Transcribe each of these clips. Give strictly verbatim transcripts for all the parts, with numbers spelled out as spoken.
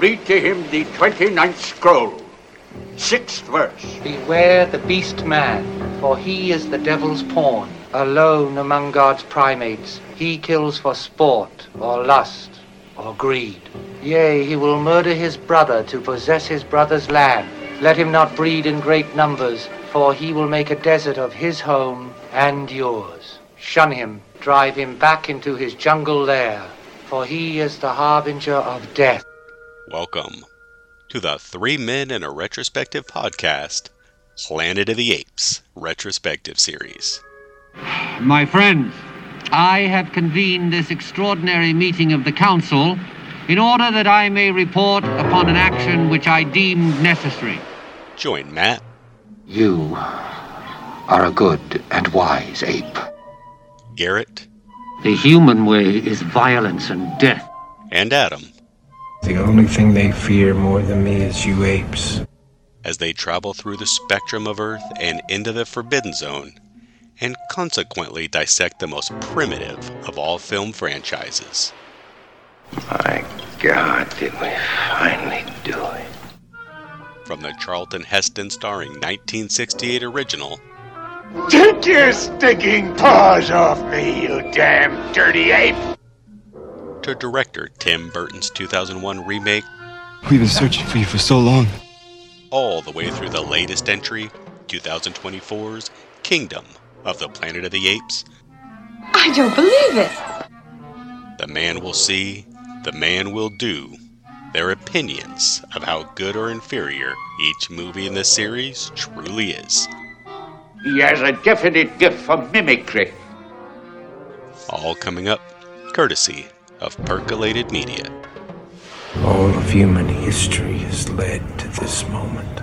Read to him the twenty-ninth scroll, sixth verse. Beware the beast man, for he is the devil's pawn. Alone among God's primates, he kills for sport, or lust, or greed. Yea, he will murder his brother to possess his brother's land. Let him not breed in great numbers, for he will make a desert of his home and yours. Shun him, drive him back into his jungle lair, for he is the harbinger of death. Welcome to the Three Men in a Retrospective podcast, Planet of the Apes Retrospective Series. My friends, I have convened this extraordinary meeting of the Council in order that I may report upon an action which I deemed necessary. Join Matt. You are a good and wise ape. Garrett. The human way is violence and death. And Adam. The only thing they fear more than me is you apes. As they travel through the spectrum of Earth and into the Forbidden Zone, and consequently dissect the most primitive of all film franchises. My God, did we finally do it? From the Charlton Heston starring nineteen sixty-eight original, Take your stinking paws off me, you damn dirty ape! to director Tim Burton's two thousand one remake, We've been searching for you for so long. all the way through the latest entry, twenty twenty-four's Kingdom of the Planet of the Apes. I don't believe it. The man will see, the man will do, their opinions of how good or inferior each movie in this series truly is. He has a definite gift for mimicry. All coming up, courtesy of Percolated Media. All of human history has led to this moment.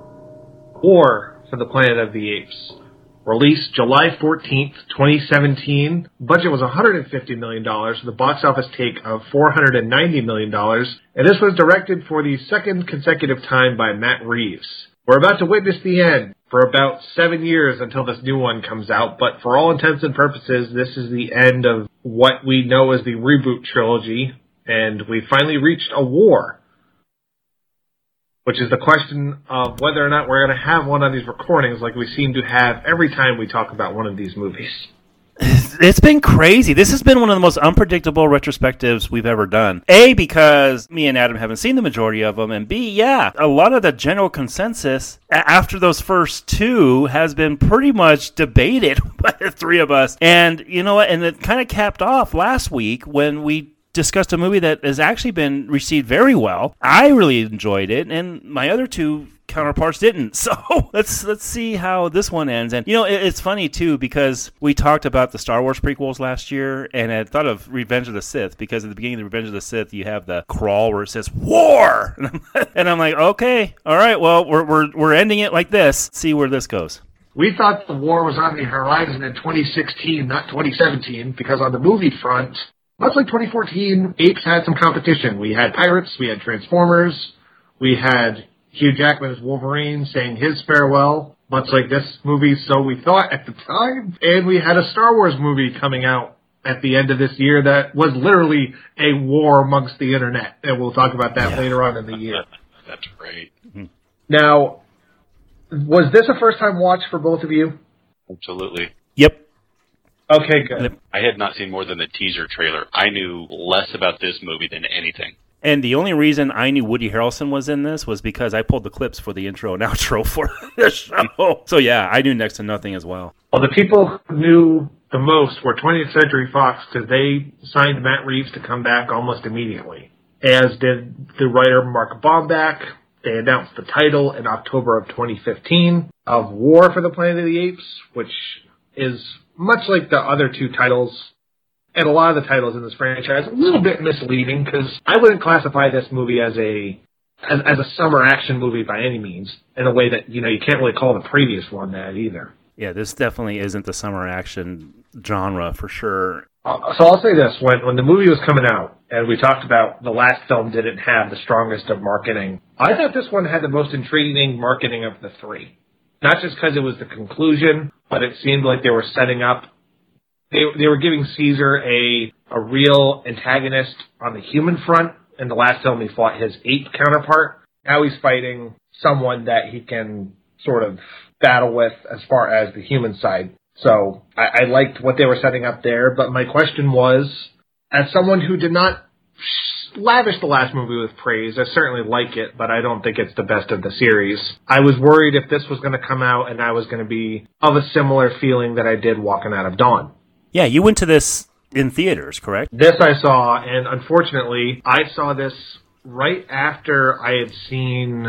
War for the Planet of the Apes. Released July fourteenth, twenty seventeen. Budget was one hundred fifty million dollars, with a box office take of four hundred ninety million dollars. And this was directed for the second consecutive time by Matt Reeves. We're about to witness the end for about seven years until this new one comes out, but for all intents and purposes, this is the end of what we know as the reboot trilogy, and we finally reached a war. Which is the question of whether or not we're going to have one of these recordings like we seem to have every time we talk about one of these movies. It's been crazy. This has been one of the most unpredictable retrospectives we've ever done. A, because me and Adam haven't seen the majority of them, and B, yeah, a lot of the general consensus after those first two has been pretty much debated by the three of us. And you know what? And it kind of capped off last week when we discussed a movie that has actually been received very well. I really enjoyed it, and my other two counterparts didn't. So let's let's see how this one ends. And you know, it, it's funny too because we talked about the Star Wars prequels last year, and I thought of Revenge of the Sith because at the beginning of the Revenge of the Sith, you have the crawl where it says "War," and I'm, and I'm like, okay, all right, well, we're we're we're ending it like this. See where this goes. We thought the war was on the horizon in twenty sixteen, not twenty seventeen, because on the movie front, much like twenty fourteen, Apes had some competition. We had Pirates, we had Transformers, we had Hugh Jackman as Wolverine saying his farewell, much like this movie, so we thought at the time. And we had a Star Wars movie coming out at the end of this year that was literally a war amongst the internet. And we'll talk about that yeah. later on in the year. That's right. Mm-hmm. Now, was this a first-time watch for both of you? Absolutely. Yep. Okay, good. I had not seen more than the teaser trailer. I knew less about this movie than anything. And the only reason I knew Woody Harrelson was in this was because I pulled the clips for the intro and outro for the show. So yeah, I knew next to nothing as well. Well, the people who knew the most were twentieth Century Fox because they signed Matt Reeves to come back almost immediately, as did the writer Mark Bomback. They announced the title in October of twenty fifteen of War for the Planet of the Apes, which is much like the other two titles, and a lot of the titles in this franchise, a little bit misleading, because I wouldn't classify this movie as a as, as a summer action movie by any means, in a way that, you know, you can't really call the previous one that either. Yeah, this definitely isn't the summer action genre, for sure. Uh, so I'll say this, when, when the movie was coming out, and we talked about the last film didn't have the strongest of marketing, I thought this one had the most intriguing marketing of the three. Not just because it was the conclusion, but it seemed like they were setting up, they they were giving Caesar a a real antagonist on the human front, In the last film, he fought his ape counterpart. Now he's fighting someone that he can sort of battle with as far as the human side. So I, I liked what they were setting up there, but my question was, as someone who did not lavish the last movie with praise, I certainly like it, but I don't think it's the best of the series. I was worried if this was going to come out and I was going to be of a similar feeling that I did walking out of Dawn. Yeah, you went to this in theaters, correct? This I saw, and unfortunately, I saw this right after I had seen...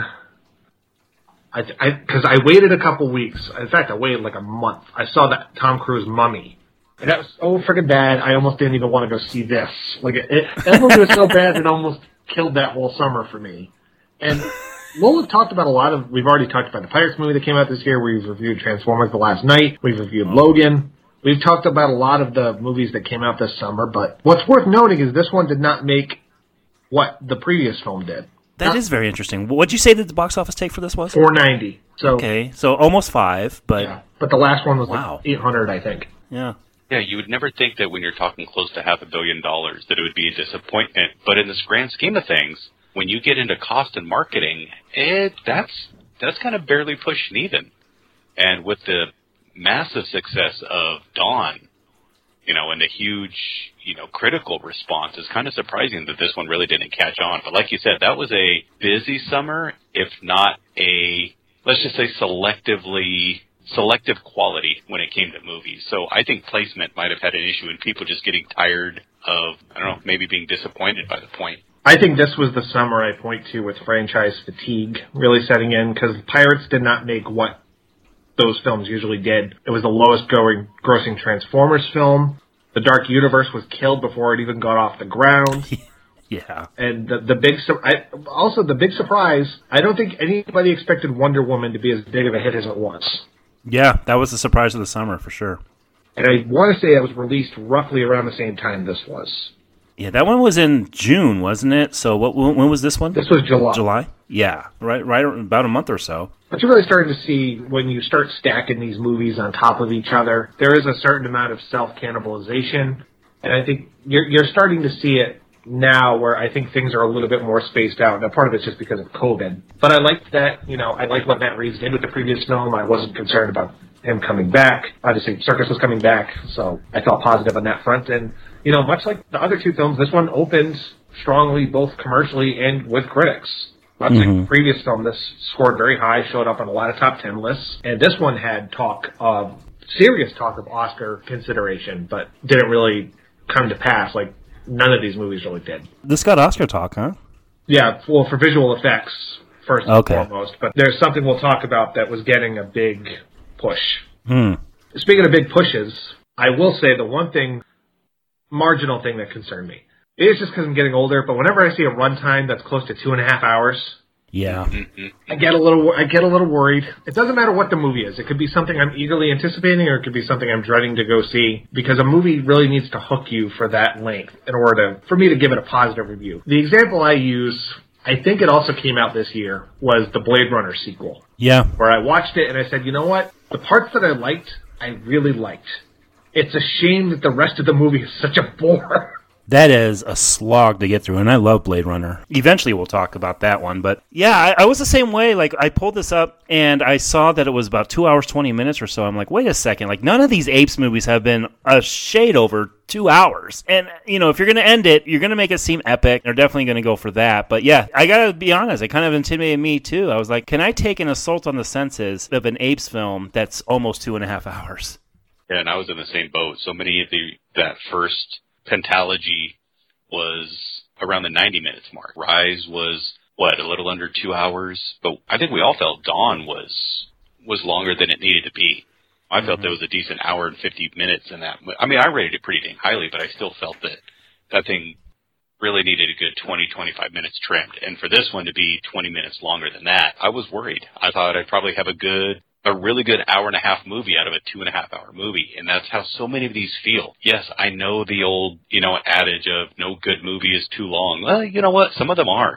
I Because I, I waited a couple weeks. In fact, I waited like a month. I saw that Tom Cruise Mummy. And that was so freaking bad, I almost didn't even want to go see this. Like it, it, that movie was so bad, it almost killed that whole summer for me. And Lola talked about a lot of... We've already talked about the Pirates movie that came out this year. We've reviewed Transformers The Last Night. We've reviewed Logan. We've talked about a lot of the movies that came out this summer, but what's worth noting is this one did not make what the previous film did. That not, is very interesting. What'd you say that the box office take for this was? four ninety. So okay, so almost five, but yeah, but the last one was wow. like eight hundred, I think. Yeah. Yeah, you would never think that when you're talking close to half a billion dollars that it would be a disappointment, but in this grand scheme of things, when you get into cost and marketing, it that's that's kind of barely pushing even. And with the massive success of Dawn, you know, and the huge, you know, critical response, it's kind of surprising that this one really didn't catch on. But like you said, that was a busy summer, if not a, let's just say selectively, selective quality when it came to movies. So I think placement might have had an issue and people just getting tired of, I don't know, maybe being disappointed by the point. I think this was the summer I point to with franchise fatigue really setting in, because Pirates did not make what those films usually did. It was the lowest going, grossing Transformers film. The Dark Universe was killed before it even got off the ground. Yeah. And the the big su- I, also the big surprise, I don't think anybody expected Wonder Woman to be as big of a hit as it was. Yeah, that was the surprise of the summer for sure. And I want to say it was released roughly around the same time this was. Yeah, that one was in June, wasn't it? So what? When was this one? This was July. July? Yeah, right, right, about a month or so. But you're really starting to see when you start stacking these movies on top of each other, there is a certain amount of self-cannibalization. And I think you're, you're starting to see it now where I think things are a little bit more spaced out. Now, part of it's just because of COVID. But I liked that, you know, I liked what Matt Reeves did with the previous film. I wasn't concerned about him coming back. Obviously, Serkis was coming back, so I felt positive on that front. And, you know, much like the other two films, this one opened strongly both commercially and with critics. Much mm-hmm. like the previous film, this scored very high, showed up on a lot of top ten lists. And this one had talk of, serious talk of Oscar consideration, but didn't really come to pass. Like, none of these movies really did. This got Oscar talk, huh? Yeah, well, for visual effects, first okay. and foremost. But there's something we'll talk about that was getting a big push. Hmm. Speaking of big pushes, I will say the one thing, marginal thing that concerned me, it's just because I'm getting older, but whenever I see a runtime that's close to two and a half hours, yeah, I get a little, I get a little worried. It doesn't matter what the movie is. It could be something I'm eagerly anticipating, or it could be something I'm dreading to go see, because a movie really needs to hook you for that length in order to, for me to give it a positive review. The example I use, I think it also came out this year, was the Blade Runner sequel. Yeah. Where I watched it and I said, you know what? The parts that I liked, I really liked. It's a shame that the rest of the movie is such a bore. That is a slog to get through, and I love Blade Runner. Eventually we'll talk about that one, but yeah, I, I was the same way. Like, I pulled this up, and I saw that it was about two hours, twenty minutes or so. I'm like, wait a second, like, none of these Apes movies have been a shade over two hours. And, you know, if you're going to end it, you're going to make it seem epic. They're definitely going to go for that. But yeah, I got to be honest, it kind of intimidated me too. I was like, can I take an assault on the senses of an Apes film that's almost two and a half hours? Yeah, and I was in the same boat. So many of the, that first pentalogy was around the ninety minutes mark. Rise was, what, a little under two hours? But I think we all felt Dawn was was longer than it needed to be. I mm-hmm. felt there was a decent hour and fifty minutes in that. I mean, I rated it pretty dang highly, but I still felt that that thing really needed a good twenty, twenty-five minutes trimmed. And for this one to be twenty minutes longer than that, I was worried. I thought I'd probably have a good a really good hour and a half movie out of a two and a half hour movie. And that's how so many of these feel. Yes, I know the old, you know, adage of no good movie is too long. Well, you know what? Some of them are.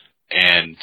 And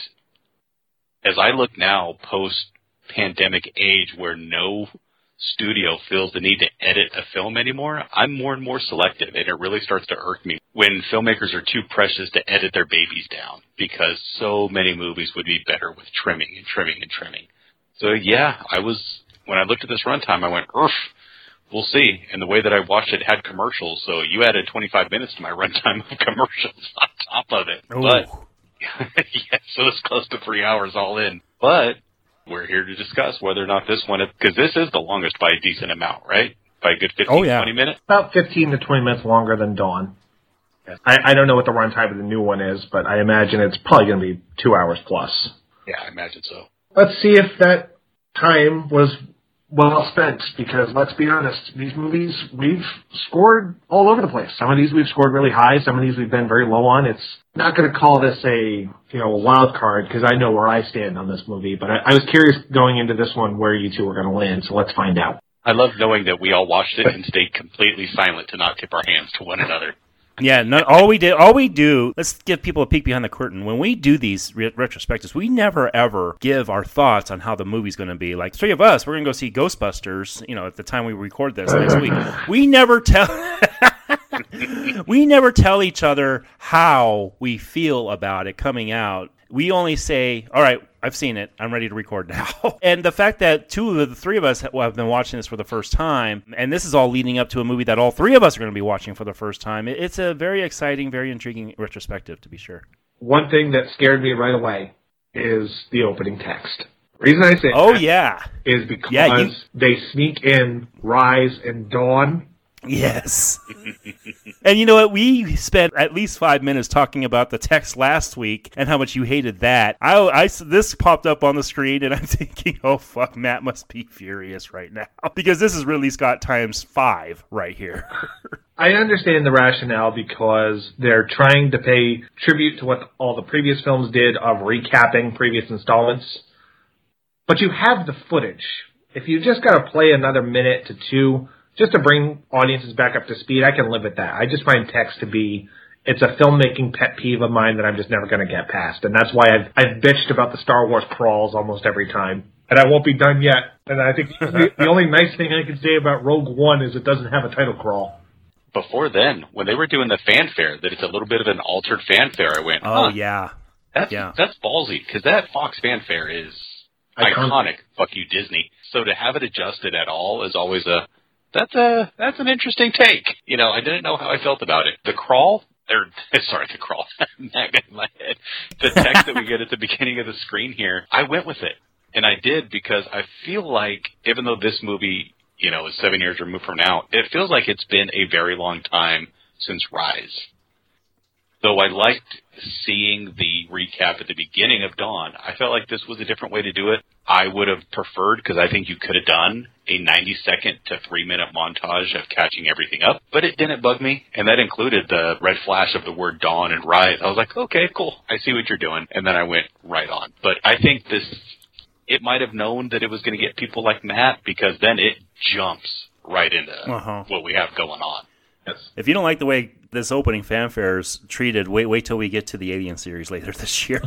as I look now, post-pandemic age, where no studio feels the need to edit a film anymore, I'm more and more selective, and it really starts to irk me when filmmakers are too precious to edit their babies down, because so many movies would be better with trimming and trimming and trimming. So yeah, I was, when I looked at this runtime, I went, oof, we'll see. And the way that I watched it had commercials, so you added twenty-five minutes to my runtime of commercials on top of it. Ooh. But, yeah, so it's close to three hours all in. But we're here to discuss whether or not this one, because this is the longest by a decent amount, right? By a good fifteen, oh, yeah. twenty minutes? About fifteen to twenty minutes longer than Dawn. I, I don't know what the runtime of the new one is, but I imagine it's probably going to be two hours plus. Yeah, I imagine so. Let's see if that time was well spent, because let's be honest, these movies, we've scored all over the place. Some of these we've scored really high, some of these we've been very low on. It's not going to call this a, you know, a wild card, because I know where I stand on this movie, but I, I was curious going into this one where you two were going to land, so let's find out. I love knowing that we all watched it and stayed completely silent to not tip our hands to one another. Yeah, no, all we did, all we do, let's give people a peek behind the curtain. When we do these re- retrospectives, we never ever give our thoughts on how the movie's going to be. Like three of us, we're going to go see Ghostbusters, you know, at the time we record this next week. We never tell we never tell each other how we feel about it coming out. We only say, all right, I've seen it. I'm ready to record now. And the fact that two of the three of us have been watching this for the first time, and this is all leading up to a movie that all three of us are going to be watching for the first time, it's a very exciting, very intriguing retrospective, to be sure. One thing that scared me right away is the opening text. The reason I say oh, that yeah. is because yeah, you... they sneak in Rise and Dawn. Yes. And you know what? We spent at least five minutes talking about the text last week and how much you hated that. I, I, this popped up on the screen, and I'm thinking, oh, fuck, Matt must be furious right now. Because this is Ridley Scott times five right here. I understand the rationale because they're trying to pay tribute to what all the previous films did of recapping previous installments. But you have the footage. If you just got to play another minute to two just to bring audiences back up to speed, I can live with that. I just find text to be, it's a filmmaking pet peeve of mine that I'm just never going to get past. And that's why I've, I've bitched about the Star Wars crawls almost every time. And I won't be done yet. And I think the, the only nice thing I can say about Rogue One is it doesn't have a title crawl. Before then, when they were doing the fanfare, that it's a little bit of an altered fanfare, I went, oh, huh, yeah. That's, yeah. that's ballsy, because that Fox fanfare is iconic. iconic. Fuck you, Disney. So to have it adjusted at all is always a, That's a that's an interesting take. You know, I didn't know how I felt about it. The crawl, or sorry, the crawl, that got in my head. The text that we get at the beginning of the screen here, I went with it, and I did because I feel like, even though this movie, you know, is seven years removed from now, it feels like it's been a very long time since Rise. Though I liked seeing the recap at the beginning of Dawn, I felt like this was a different way to do it. I would have preferred, because I think you could have done a ninety-second to three-minute montage of catching everything up, but it didn't bug me, and that included the red flash of the word Dawn and Rise. I was like, okay, cool, I see what you're doing, and then I went right on. But I think this, it might have known that it was going to get people like Matt, because then it jumps right into uh-huh. what we have going on. Yes. If you don't like the way this opening fanfare is treated, wait wait till we get to the Alien series later this year.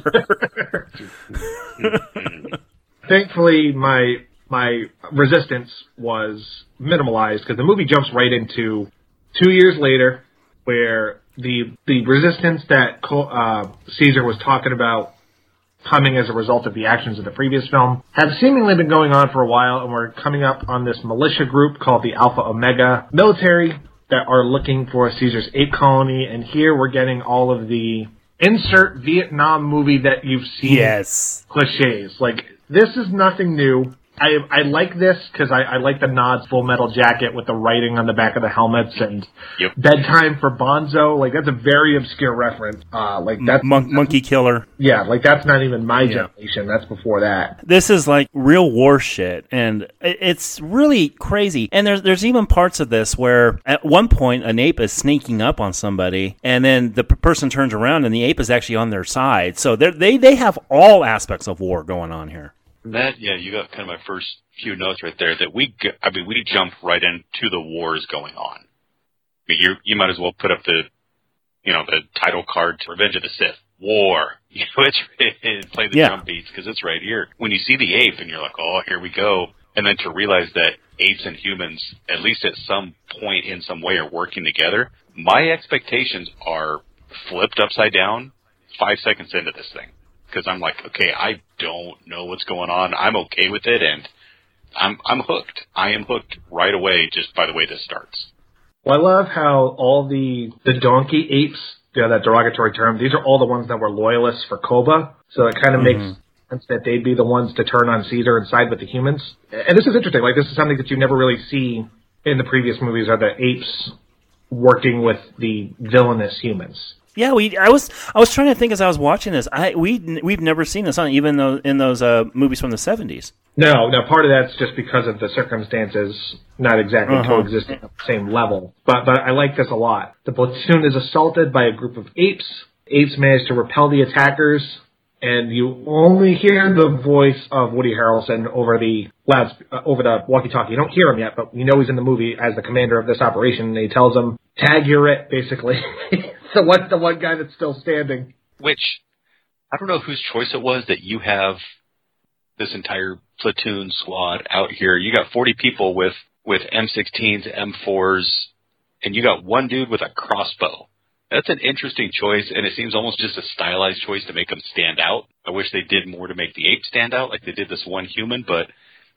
Thankfully, my my resistance was minimalized because the movie jumps right into two years later, where the the resistance that uh, Caesar was talking about coming as a result of the actions of the previous film have seemingly been going on for a while, and we're coming up on this militia group called the Alpha Omega military that are looking for Caesar's ape colony, and here we're getting all of the insert Vietnam movie that you've seen. Yes. Cliches. Like, this is nothing new. I I like this because I, I like the nods, Full Metal Jacket with the writing on the back of the helmets, and yep. Bedtime for Bonzo. Like, that's a very obscure reference. Uh, like that's Mon- Monkey Killer. Yeah, like that's not even my yeah. generation. That's before that. This is like real war shit, and it's really crazy. And there's there's even parts of this where at one point an ape is sneaking up on somebody, and then the p- person turns around and the ape is actually on their side. So they they have all aspects of war going on here. That, yeah, you got kind of my first few notes right there, that we, I mean, we jump right into the wars going on. I mean, you you might as well put up the, you know, the title card to Revenge of the Sith. War. You know, it's, it, play the yeah. drum beats, because it's right here. When you see the ape, and you're like, oh, here we go. And then to realize that apes and humans, at least at some point in some way, are working together, my expectations are flipped upside down five seconds into this thing. Because I'm like, okay, I don't know what's going on. I'm okay with it, and I'm I'm hooked. I am hooked right away just by the way this starts. Well, I love how all the, the donkey apes, you know, that derogatory term, these are all the ones that were loyalists for Koba. So it kind of mm-hmm. makes sense that they'd be the ones to turn on Caesar and side with the humans. And this is interesting. Like, this is something that you never really see in the previous movies, are the apes working with the villainous humans. Yeah, we. I was. I was trying to think as I was watching this. I we we've never seen this on even though in those uh, movies from the seventies. No, no. Part of that's just because of the circumstances, not exactly uh-huh. coexisting at the same level. But but I like this a lot. The platoon is assaulted by a group of apes. Apes manage to repel the attackers, and you only hear the voice of Woody Harrelson over the loud uh, over the walkie-talkie. You don't hear him yet, but you know he's in the movie as the commander of this operation. And he tells them, "Tag, you're it," basically. The one, the one guy that's still standing. Which, I don't know whose choice it was that you have this entire platoon squad out here. You got forty people with, with M sixteens, M fours, and you got one dude with a crossbow. That's an interesting choice, and it seems almost just a stylized choice to make them stand out. I wish they did more to make the ape stand out, like they did this one human, but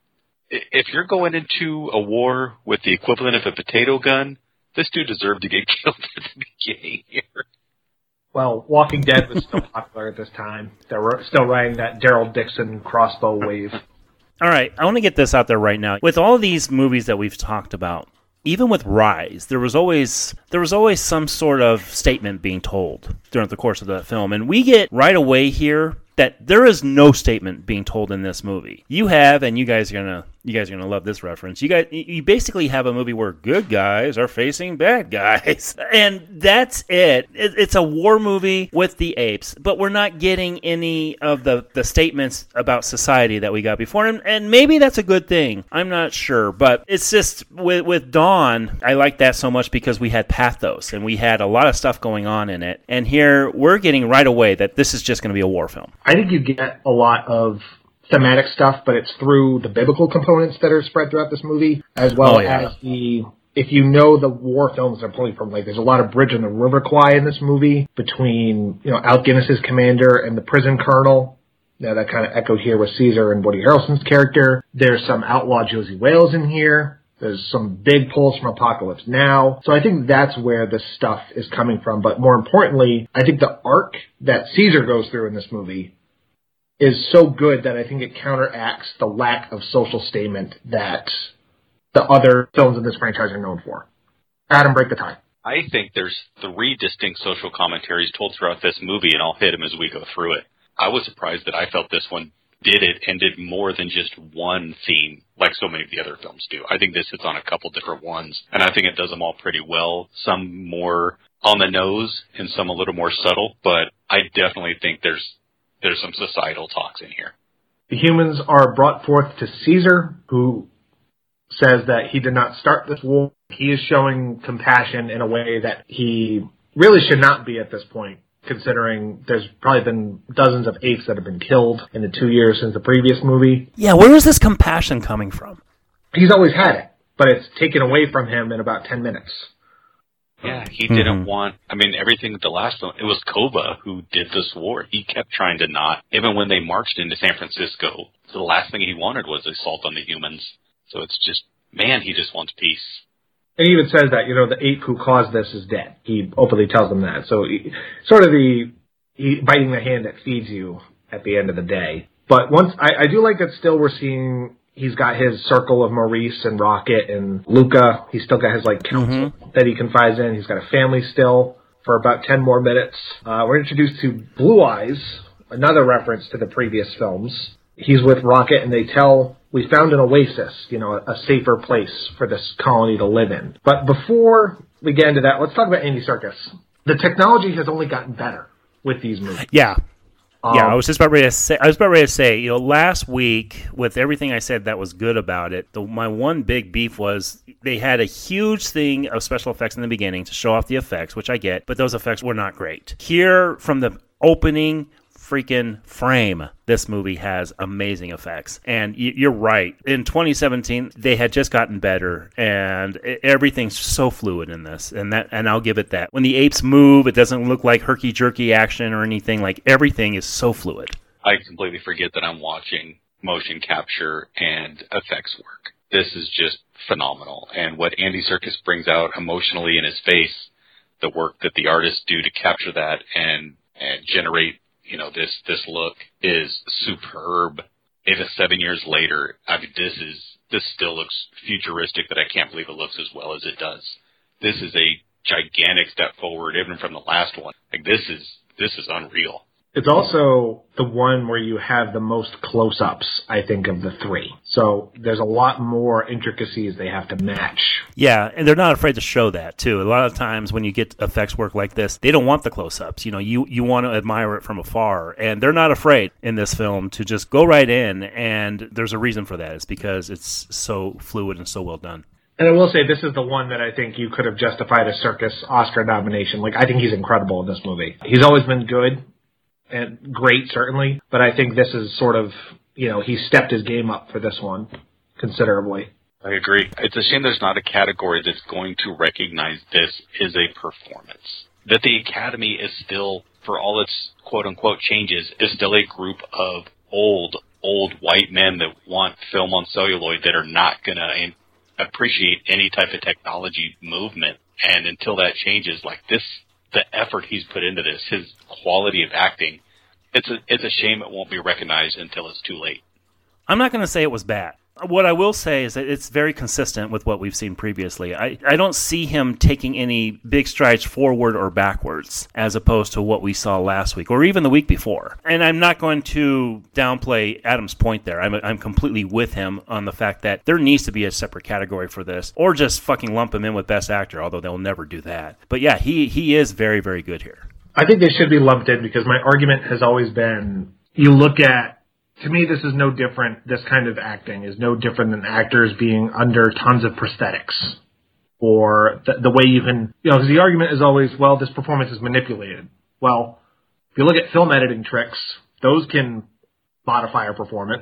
if you're going into a war with the equivalent of a potato gun, this dude deserved to get killed at the beginning here. Well, Walking Dead was still popular at this time. They were still riding that Daryl Dixon crossbow wave. All right, I want to get this out there right now. With all these movies that we've talked about, even with Rise, there was always there was always some sort of statement being told during the course of the film, and we get right away here that there is no statement being told in this movie. You have, and you guys are gonna you guys are gonna love this reference. You guys, you basically have a movie where good guys are facing bad guys, and that's it. it. It's a war movie with the apes, but we're not getting any of the, the statements about society that we got before, and, and maybe that's a good thing. I'm not sure, but it's just with with Dawn, I like that so much because we had pathos and we had a lot of stuff going on in it, and here we're getting right away that this is just going to be a war film. I think you get a lot of thematic stuff, but it's through the biblical components that are spread throughout this movie, as well oh, yeah. as the, if you know the war films are pulling from, like, there's a lot of bridge on the River Kwai in this movie between, you know, Alec Guinness's commander and the prison colonel. Now, that kind of echoed here with Caesar and Woody Harrelson's character. There's some outlaw Josie Wales in here. There's some big pulls from Apocalypse Now. So I think that's where this stuff is coming from. But more importantly, I think the arc that Caesar goes through in this movie is so good that I think it counteracts the lack of social statement that the other films in this franchise are known for. Adam, break the tie. I think there's three distinct social commentaries told throughout this movie, and I'll hit them as we go through it. I was surprised that I felt this one did it and did more than just one theme, like so many of the other films do. I think this hits on a couple different ones, and I think it does them all pretty well. Some more on the nose and some a little more subtle, but I definitely think there's There's some societal talks in here. The humans are brought forth to Caesar, who says that he did not start this war. He is showing compassion in a way that he really should not be at this point, considering there's probably been dozens of apes that have been killed in the two years since the previous movie. Yeah, where is this compassion coming from? He's always had it, but it's taken away from him in about ten minutes. Yeah, he mm-hmm. didn't want, I mean, everything with the last film, it was Koba who did this war. He kept trying to not, even when they marched into San Francisco, so the last thing he wanted was assault on the humans. So it's just, man, he just wants peace. And he even says that, you know, the ape who caused this is dead. He openly tells them that. So he, sort of the he, biting the hand that feeds you at the end of the day. But once, I, I do like that still we're seeing, he's got his circle of Maurice and Rocket and Luca. He's still got his, like, council mm-hmm. that he confides in. He's got a family still for about ten more minutes. Uh, we're introduced to Blue Eyes, another reference to the previous films. He's with Rocket, and they tell, we found an oasis, you know, a, a safer place for this colony to live in. But before we get into that, let's talk about Andy Serkis. The technology has only gotten better with these movies. Yeah. Um, yeah, I was just about ready to say. I was about ready to say. You know, last week with everything I said that was good about it, the, my one big beef was they had a huge thing of special effects in the beginning to show off the effects, which I get, but those effects were not great. Here, from the opening, freaking frame, this movie has amazing effects. And y- you're right. In twenty seventeen, they had just gotten better, and it, everything's so fluid in this. And that, and I'll give it that. When the apes move, it doesn't look like herky-jerky action or anything. Like, everything is so fluid. I completely forget that I'm watching motion capture and effects work. This is just phenomenal. And what Andy Serkis brings out emotionally in his face, the work that the artists do to capture that and, and generate, you know, this, this look is superb. Even seven years later, I mean, this is, this still looks futuristic that I can't believe it looks as well as it does. This is a gigantic step forward, even from the last one. Like, this is, this is unreal. It's also the one where you have the most close-ups, I think, of the three. So there's a lot more intricacies they have to match. Yeah, and they're not afraid to show that, too. A lot of times when you get effects work like this, they don't want the close-ups. You know, you, you want to admire it from afar. And they're not afraid in this film to just go right in, and there's a reason for that. It's because it's so fluid and so well done. And I will say, this is the one that I think you could have justified a Serkis Oscar nomination. Like, I think he's incredible in this movie. He's always been good. And great, certainly, but I think this is sort of, you know, he stepped his game up for this one considerably. I agree. It's a shame there's not a category that's going to recognize this as a performance. That the Academy is still, for all its quote-unquote changes, is still a group of old, old white men that want film on celluloid that are not going to appreciate any type of technology movement. And until that changes, like this, the effort he's put into this, his quality of acting, it's a it's a shame it won't be recognized until it's too late. I'm not going to say it was bad. What I will say is that it's very consistent with what we've seen previously. I, I don't see him taking any big strides forward or backwards as opposed to what we saw last week or even the week before. And I'm not going to downplay Adam's point there. I'm, I'm completely with him on the fact that there needs to be a separate category for this or just fucking lump him in with Best Actor, although they'll never do that. But yeah, he, he is very, very good here. I think they should be lumped in because my argument has always been, you look at, to me, this is no different. This kind of acting is no different than actors being under tons of prosthetics or the, the way you can, you know, because the argument is always, well, this performance is manipulated. Well, if you look at film editing tricks, those can modify a performance.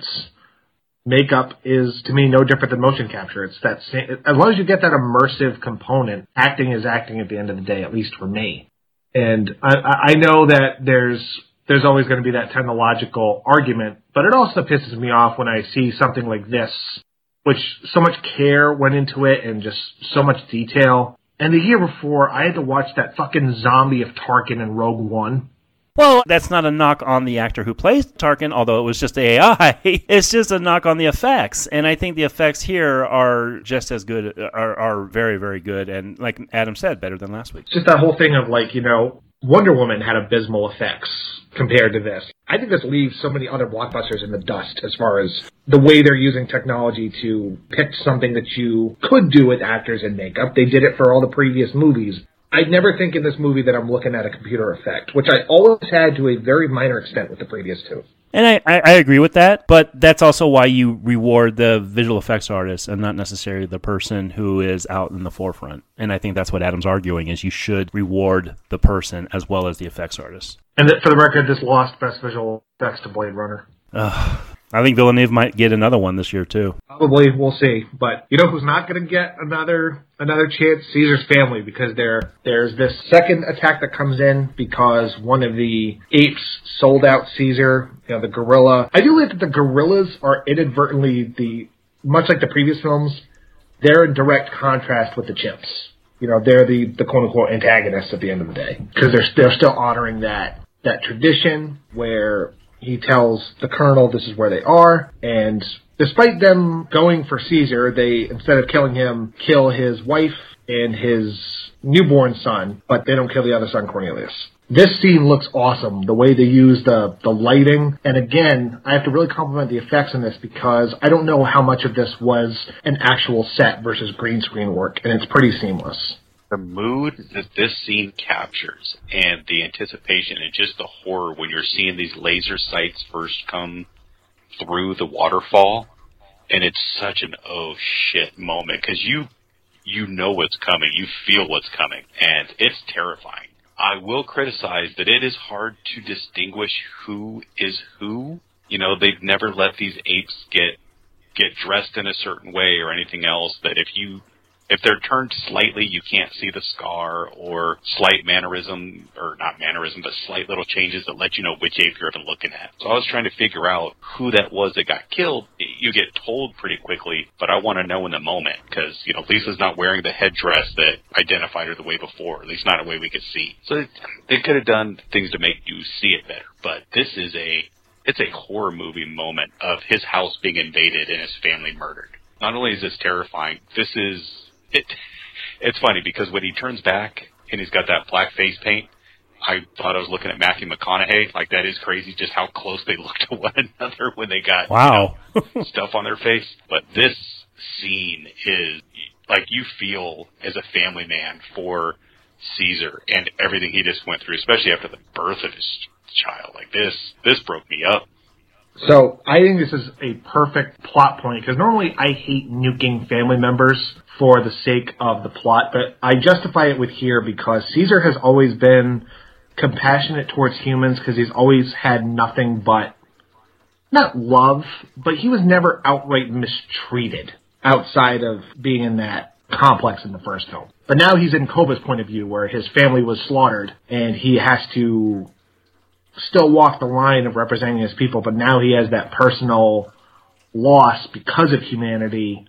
Makeup is, to me, no different than motion capture. It's that same, as long as you get that immersive component, acting is acting at the end of the day, at least for me. And I, I know that there's there's always going to be that technological argument, but it also pisses me off when I see something like this, which so much care went into it and just so much detail. And the year before, I had to watch that fucking zombie of Tarkin in Rogue One. Well, that's not a knock on the actor who plays Tarkin, although it was just A I. It's just a knock on the effects. And I think the effects here are just as good, are, are very, very good. And like Adam said, better than last week. Just that whole thing of like, you know, Wonder Woman had abysmal effects compared to this. I think this leaves so many other blockbusters in the dust as far as the way they're using technology to pitch something that you could do with actors and makeup. They did it for all the previous movies. I'd never think in this movie that I'm looking at a computer effect, which I always had to a very minor extent with the previous two. And I, I, I agree with that, but that's also why you reward the visual effects artist and not necessarily the person who is out in the forefront. And I think that's what Adam's arguing, is you should reward the person as well as the effects artist. And for the record, this lost Best Visual Effects to Blade Runner. Ugh. I think Villeneuve might get another one this year, too. Probably, we'll see. But you know who's not going to get another another chance? Caesar's family, because there there's this second attack that comes in because one of the apes sold out Caesar, you know, the gorilla. I do like that the gorillas are inadvertently, the much like the previous films, they're in direct contrast with the chimps. You know, they're the, the quote-unquote antagonists at the end of the day. Because they're, they're still honoring that that tradition where he tells the colonel this is where they are, and despite them going for Caesar, they, instead of killing him, kill his wife and his newborn son, but they don't kill the other son, Cornelius. This scene looks awesome, the way they use the, the lighting, and again, I have to really compliment the effects in this because I don't know how much of this was an actual set versus green screen work, and it's pretty seamless. The mood that this scene captures and the anticipation and just the horror when you're seeing these laser sights first come through the waterfall, and it's such an oh shit moment because you you know what's coming, you feel what's coming, and it's terrifying. I will criticize that it is hard to distinguish who is who. You know, they've never let these apes get get dressed in a certain way or anything else, that if you if they're turned slightly, you can't see the scar, or slight mannerism, or not mannerism, but slight little changes that let you know which ape you're even looking at. So I was trying to figure out who that was that got killed. You get told pretty quickly, but I want to know in the moment, because, you know, Lisa's not wearing the headdress that identified her the way before, at least not a way we could see. So it, they could have done things to make you see it better, but this is a, it's a horror movie moment of his house being invaded and his family murdered. Not only is this terrifying, this is, It, it's funny because when he turns back and he's got that black face paint, I thought I was looking at Matthew McConaughey. Like, that is crazy just how close they look to one another when they got wow. you know, stuff on their face. But this scene is, like, you feel as a family man for Caesar and everything he just went through, especially after the birth of his child. Like, this, this broke me up. So I think this is a perfect plot point, because normally I hate nuking family members for the sake of the plot, but I justify it with here because Caesar has always been compassionate towards humans, because he's always had nothing but, not love, but he was never outright mistreated outside of being in that complex in the first film. But now he's in Koba's point of view, where his family was slaughtered, and he has to still walk the line of representing his people, but now he has that personal loss because of humanity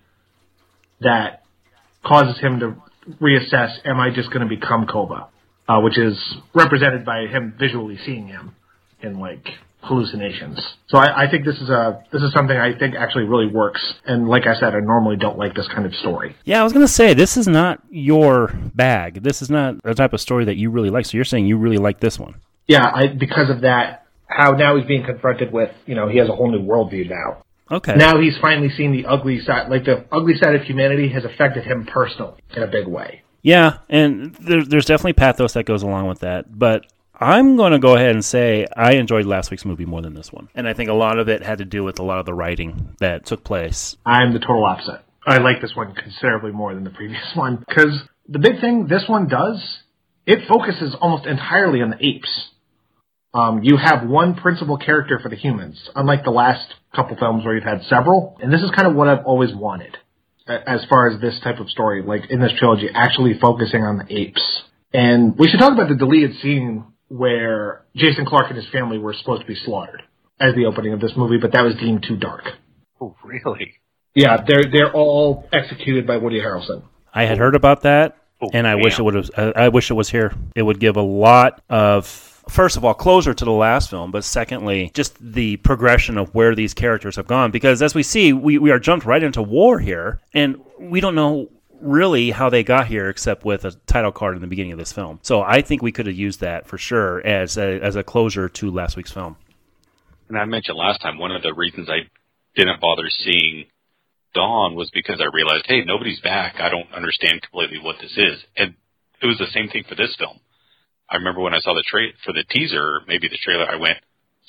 that causes him to reassess, am I just going to become Koba? Uh, which is represented by him visually seeing him in, like, hallucinations. So I, I think this is a this is something I think actually really works. And like I said, I normally don't like this kind of story. Yeah, I was going to say, this is not your bag. This is not a type of story that you really like. So you're saying you really like this one. Yeah, I, because of that, how now he's being confronted with, you know, he has a whole new worldview now. Okay. Now he's finally seen the ugly side, like the ugly side of humanity has affected him personally in a big way. Yeah, and there, there's definitely pathos that goes along with that, but I'm going to go ahead and say I enjoyed last week's movie more than this one. And I think a lot of it had to do with a lot of the writing that took place. I'm the total opposite. I like this one considerably more than the previous one, because the big thing this one does, it focuses almost entirely on the apes. Um, you have one principal character for the humans, unlike the last couple films where you've had several. And this is kind of what I've always wanted, as far as this type of story, like in this trilogy, actually focusing on the apes. And we should talk about the deleted scene where Jason Clarke and his family were supposed to be slaughtered as the opening of this movie, but that was deemed too dark. Oh, really? Yeah, they're they're all executed by Woody Harrelson. I had heard about that, oh, and I damn. wish it would have. I, I wish it was here. It would give a lot of, first of all, closure to the last film, but secondly, just the progression of where these characters have gone. Because as we see, we, we are jumped right into war here, and we don't know really how they got here except with a title card in the beginning of this film. So I think we could have used that for sure as a, as a closure to last week's film. And I mentioned last time, one of the reasons I didn't bother seeing Dawn was because I realized, hey, nobody's back. I don't understand completely what this is. And it was the same thing for this film. I remember when I saw the tra- for the teaser, maybe the trailer, I went,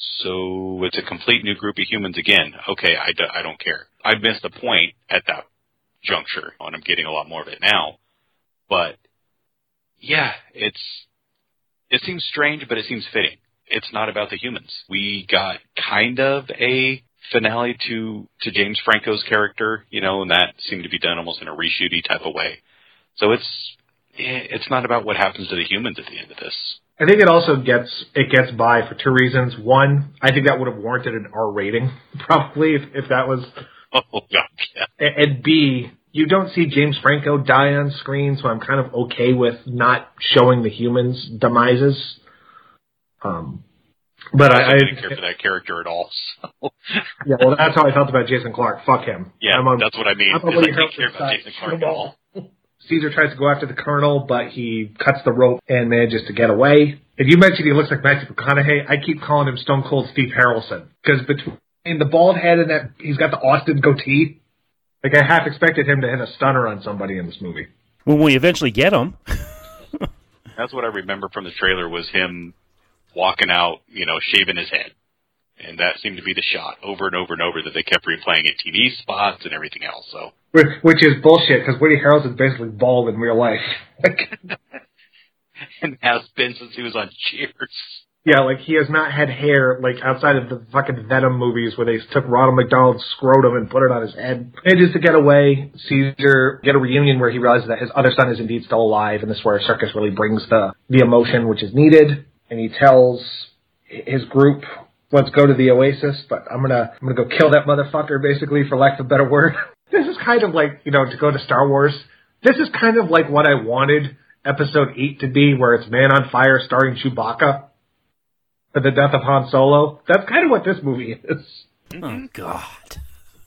so it's a complete new group of humans again. Okay, I, do, I don't care. I missed the point at that juncture, and I'm getting a lot more of it now. But, yeah, it's it seems strange, but it seems fitting. It's not about the humans. We got kind of a finale to, to James Franco's character, you know, and that seemed to be done almost in a reshooty type of way. So it's it's not about what happens to the humans at the end of this. I think it also gets it gets by for two reasons. One, I think that would have warranted an R rating, probably, if, if that was... Oh, God, yeah. And B, you don't see James Franco die on screen, so I'm kind of okay with not showing the humans' demises. Um, but I, I didn't I care for that character at all. So. Yeah, well, that's how I felt about Jason Clarke. Fuck him. Yeah, I'm on, that's what I mean. I'm I didn't care about Jason Clarke at all. Caesar tries to go after the Colonel, but he cuts the rope and manages to get away. If you mentioned he looks like Matthew McConaughey, I keep calling him Stone Cold Steve Harrelson, because between the bald head and that, he's got the Austin goatee. Like, I half expected him to hit a stunner on somebody in this movie. When we eventually get him. That's what I remember from the trailer, was him walking out, you know, shaving his head. And that seemed to be the shot over and over and over that they kept replaying in T V spots and everything else. So, Which is bullshit, because Woody Harrelson's basically bald in real life. and has been since he was on Cheers. Yeah, like he has not had hair, like outside of the fucking Venom movies where they took Ronald McDonald's scrotum and put it on his head. Manages to get away. Caesar get a reunion where he realizes that his other son is indeed still alive, and this is where Circus really brings the, the emotion which is needed. And he tells his group, let's go to the Oasis, but I'm gonna I'm gonna go kill that motherfucker, basically, for lack of a better word. This is kind of like, you know, to go to Star Wars, this is kind of like what I wanted Episode eight to be, where it's Man on Fire starring Chewbacca. For the death of Han Solo. That's kind of what this movie is. Oh, God.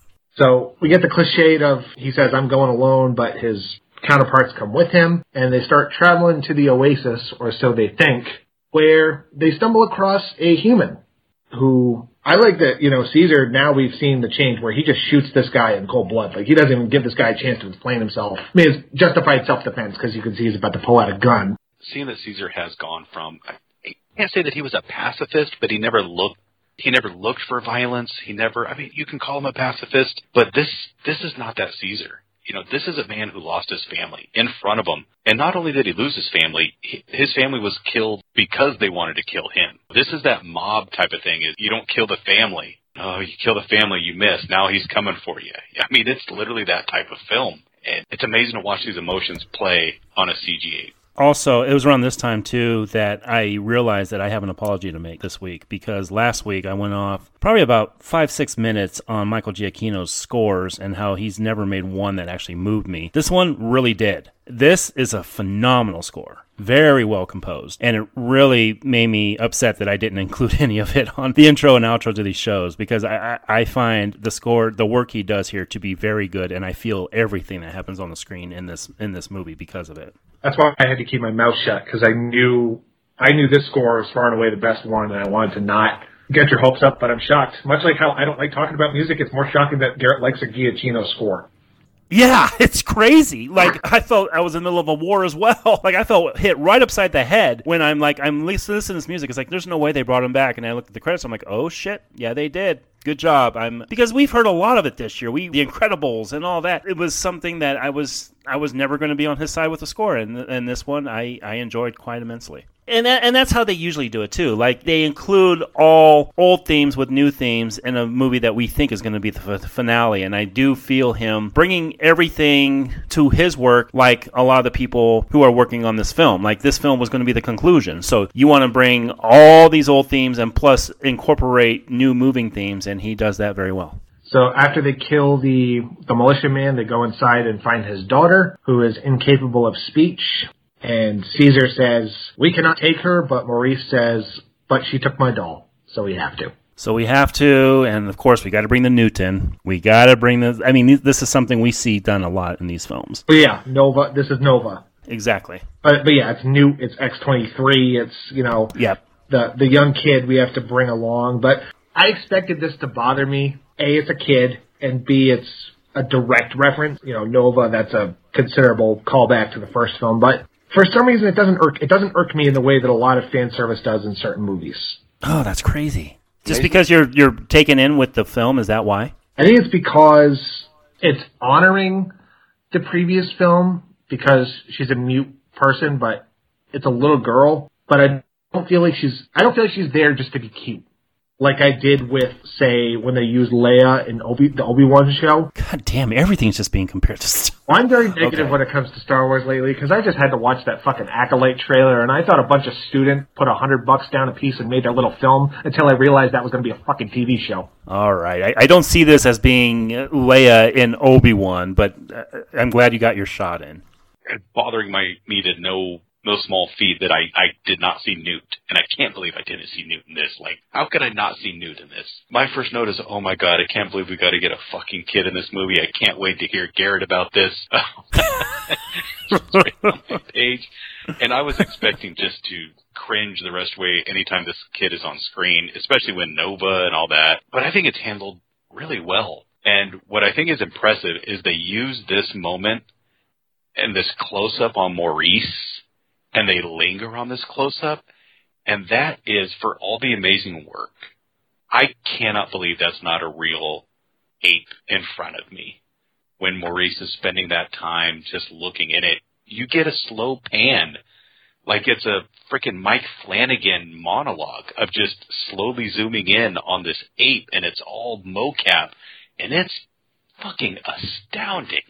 So we get the cliche of, he says, I'm going alone, but his counterparts come with him, and they start traveling to the Oasis, or so they think, where they stumble across a human who, I like that, you know, Caesar, now we've seen the change where he just shoots this guy in cold blood. Like, he doesn't even give this guy a chance to explain himself. I mean, it's justified self-defense, because you can see he's about to pull out a gun. Seeing that Caesar has gone from... I can't say that he was a pacifist, but he never looked he never looked for violence. He never, I mean, you can call him a pacifist, but this this is not that Caesar. You know, this is a man who lost his family in front of him. And not only did he lose his family, his family was killed because they wanted to kill him. This is that mob type of thing. Is you don't kill the family. Oh, you kill the family, you miss. Now he's coming for you. I mean, it's literally that type of film. And it's amazing to watch these emotions play on a C G eight. Also, it was around this time, too, that I realized that I have an apology to make this week, because last week I went off probably about five, six minutes on Michael Giacchino's scores and how he's never made one that actually moved me. This one really did. This is a phenomenal score. Very well composed. And it really made me upset that I didn't include any of it on the intro and outro to these shows, because I, I, I find the score, the work he does here, to be very good, and I feel everything that happens on the screen in this in this movie because of it. That's why I had to keep my mouth shut, because I knew I knew this score was far and away the best one, and I wanted to not get your hopes up, but I'm shocked. Much like how I don't like talking about music, it's more shocking that Garrett likes a Giacchino score. Yeah, it's crazy. Like, I felt I was in the middle of a war as well. Like, I felt hit right upside the head when I'm like, I'm listening to this music. It's like, there's no way they brought him back. And I look at the credits, I'm like, oh, shit. Yeah, they did. Good job. I'm because we've heard a lot of it this year. We The Incredibles and all that. It was something that I was I was never going to be on his side with the score. And, and this one, I, I enjoyed quite immensely. And that, and that's how they usually do it, too. Like, they include all old themes with new themes in a movie that we think is going to be the, f- the finale. And I do feel him bringing everything to his work like a lot of the people who are working on this film. Like, this film was going to be the conclusion. So you want to bring all these old themes and plus incorporate new moving themes, and he does that very well. So after they kill the, the militia man, they go inside and find his daughter, who is incapable of speech. And Caesar says, we cannot take her, but Maurice says, but she took my doll, so we have to. So we have to, and of course we got to bring the Newton. We got to bring the, I mean, this is something we see done a lot in these films. But yeah, Nova, this is Nova. Exactly. But, but yeah, it's Newt, it's X twenty-three, it's, you know, yep. the, the young kid we have to bring along. But I expected this to bother me. A, it's a kid, and B, it's a direct reference. You know, Nova, that's a considerable callback to the first film, but for some reason, it doesn't irk. It doesn't irk me in the way that a lot of fan service does in certain movies. Oh, that's crazy! Just because you're you're taken in with the film, is that why? I think it's because it's honoring the previous film because she's a mute person, but it's a little girl. But I don't feel like she's. I don't feel like she's there just to be cute, like I did with, say, when they used Leia in Obi the Obi-Wan show. God damn, everything's just being compared to Star Wars. Well, I'm very negative okay. when it comes to Star Wars lately, because I just had to watch that fucking Acolyte trailer, and I thought a bunch of students put a hundred bucks down a piece and made their little film until I realized that was going to be a fucking T V show. All right. I, I don't see this as being Leia in Obi-Wan, but uh, I'm glad you got your shot in. It's bothering my, me to know... no small feat that I, I did not see Newt. And I can't believe I didn't see Newt in this. Like, how could I not see Newt in this? My first note is, oh my god, I can't believe we got to get a fucking kid in this movie. I can't wait to hear Garrett about this. Right on my page. And I was expecting just to cringe the rest of the way anytime this kid is on screen, especially when Nova and all that. But I think it's handled really well. And what I think is impressive is they use this moment and this close-up on Maurice, and they linger on this close-up, and that is, for all the amazing work, I cannot believe that's not a real ape in front of me. When Maurice is spending that time just looking in it, you get a slow pan like it's a freaking Mike Flanagan monologue of just slowly zooming in on this ape, and it's all mocap, and it's fucking astounding.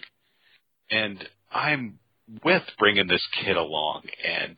And I'm with bringing this kid along, and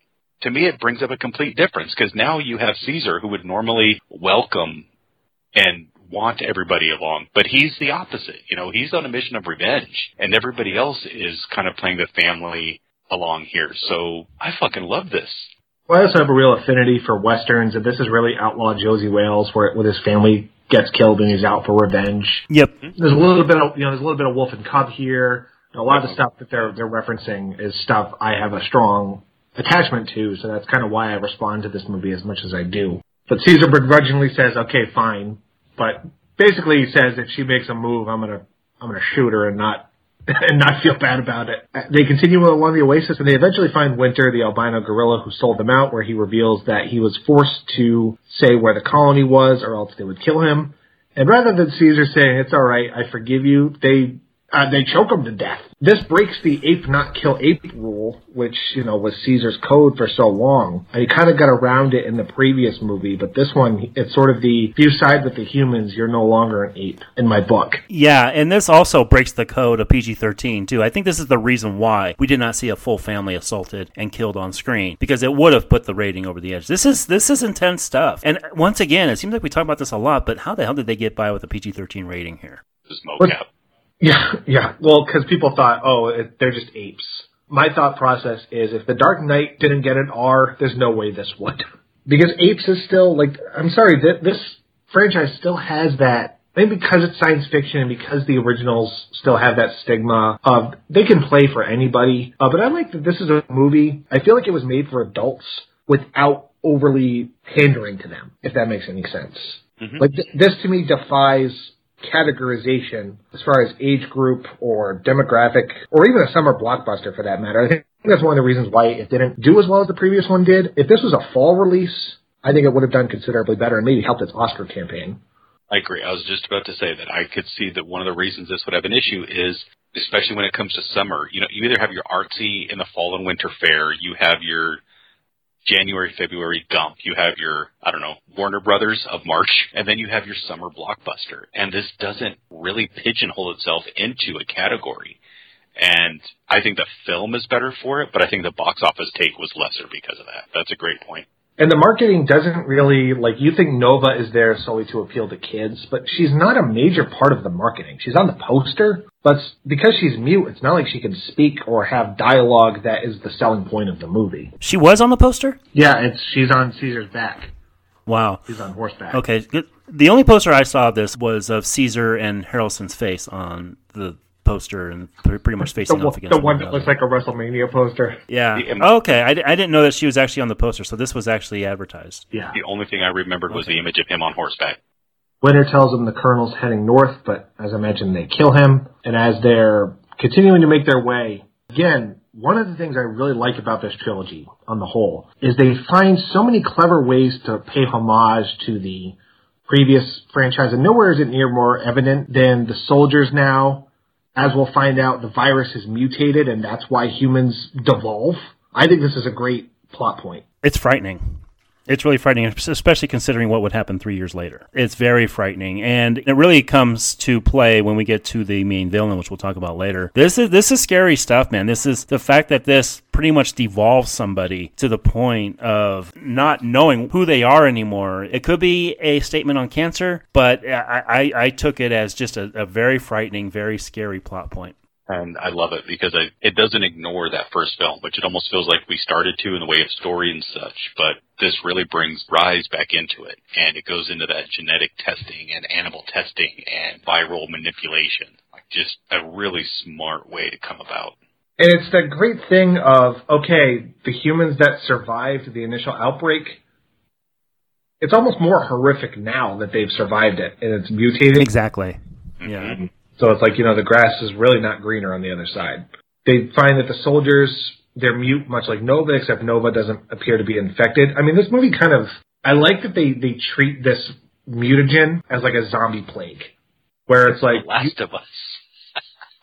to me it brings up a complete difference, because now you have Caesar, who would normally welcome and want everybody along, but he's the opposite. You know, he's on a mission of revenge, and everybody else is kind of playing the family along here. So I fucking love this. Well, I also have a real affinity for Westerns, and this is really outlaw Josie Wales, where, where his family gets killed and he's out for revenge. Yep. There's a little bit of, you know, there's a little bit of Wolf and Cub here. A lot of the stuff that they're they're referencing is stuff I have a strong attachment to, so that's kind of why I respond to this movie as much as I do. But Caesar begrudgingly says, "Okay, fine," but basically he says if she makes a move, I'm gonna I'm gonna shoot her and not and not feel bad about it. They continue along the oasis, and they eventually find Winter, the albino gorilla who sold them out, where he reveals that he was forced to say where the colony was, or else they would kill him. And rather than Caesar saying, "It's all right, I forgive you," they Uh, they choke him to death. This breaks the ape not kill ape rule, which, you know, was Caesar's code for so long. And he kind of got around it in the previous movie, but this one, it's sort of the, if you side with the humans, you're no longer an ape, in my book. Yeah, and this also breaks the code of P G thirteen, too. I think this is the reason why we did not see a full family assaulted and killed on screen, because it would have put the rating over the edge. This is this is intense stuff. And once again, it seems like we talk about this a lot, but how the hell did they get by with a P G thirteen rating here? This mocap. Yeah, yeah. Well, because people thought, oh, it, they're just apes. My thought process is if The Dark Knight didn't get an R, there's no way this would. Because apes is still, like, I'm sorry, th- this franchise still has that, maybe because it's science fiction and because the originals still have that stigma of they can play for anybody. Uh, but I like that this is a movie, I feel like it was made for adults without overly pandering to them, if that makes any sense. Mm-hmm. Like, th- this to me defies categorization as far as age group or demographic or even a summer blockbuster for that matter. I think that's one of the reasons why it didn't do as well as the previous one did. If this was a fall release, I think it would have done considerably better and maybe helped its Oscar campaign. I agree. I was just about to say that I could see that one of the reasons this would have an issue is, especially when it comes to summer, you know, you either have your artsy in the fall and winter fair, you have your January, February Gump. You have your, I don't know, Warner Brothers of March, and then you have your summer blockbuster. And this doesn't really pigeonhole itself into a category. And I think the film is better for it, but I think the box office take was lesser because of that. That's a great point. And the marketing doesn't really, like, you think Nova is there solely to appeal to kids, but she's not a major part of the marketing. She's on the poster, but because she's mute, it's not like she can speak or have dialogue that is the selling point of the movie. She was on the poster? Yeah, it's she's on Caesar's back. Wow. She's on horseback. Okay. The only poster I saw of this was of Caesar and Harrelson's face on the poster and pretty much facing the, off against the one that looks like a WrestleMania poster. Yeah. Oh, okay. I, I didn't know that she was actually on the poster, so this was actually advertised. Yeah. The only thing I remembered was okay. The image of him on horseback. Winter tells him the colonel's heading north, but as I mentioned, they kill him. And as they're continuing to make their way, again, one of the things I really like about this trilogy on the whole is they find so many clever ways to pay homage to the previous franchise. And nowhere is it near more evident than the soldiers now. As we'll find out, the virus is mutated, and that's why humans devolve. I think this is a great plot point. It's frightening. It's really frightening, especially considering what would happen three years later. It's very frightening, and it really comes to play when we get to the main villain, which we'll talk about later. This is this is scary stuff, man. This is the fact that this pretty much devolves somebody to the point of not knowing who they are anymore. It could be a statement on cancer, but I, I, I took it as just a, a very frightening, very scary plot point. And I love it because I, it doesn't ignore that first film, which it almost feels like we started to in the way of story and such. But this really brings Rise back into it. And it goes into that genetic testing and animal testing and viral manipulation. Like just a really smart way to come about. And it's the great thing of, okay, the humans that survived the initial outbreak, it's almost more horrific now that they've survived it and it's mutated. Exactly. Mm-hmm. Yeah. So it's like, you know, the grass is really not greener on the other side. They find that the soldiers, they're mute, much like Nova, except Nova doesn't appear to be infected. I mean, this movie kind of, I like that they, they treat this mutagen as like a zombie plague, where it's like... The Last you, of Us.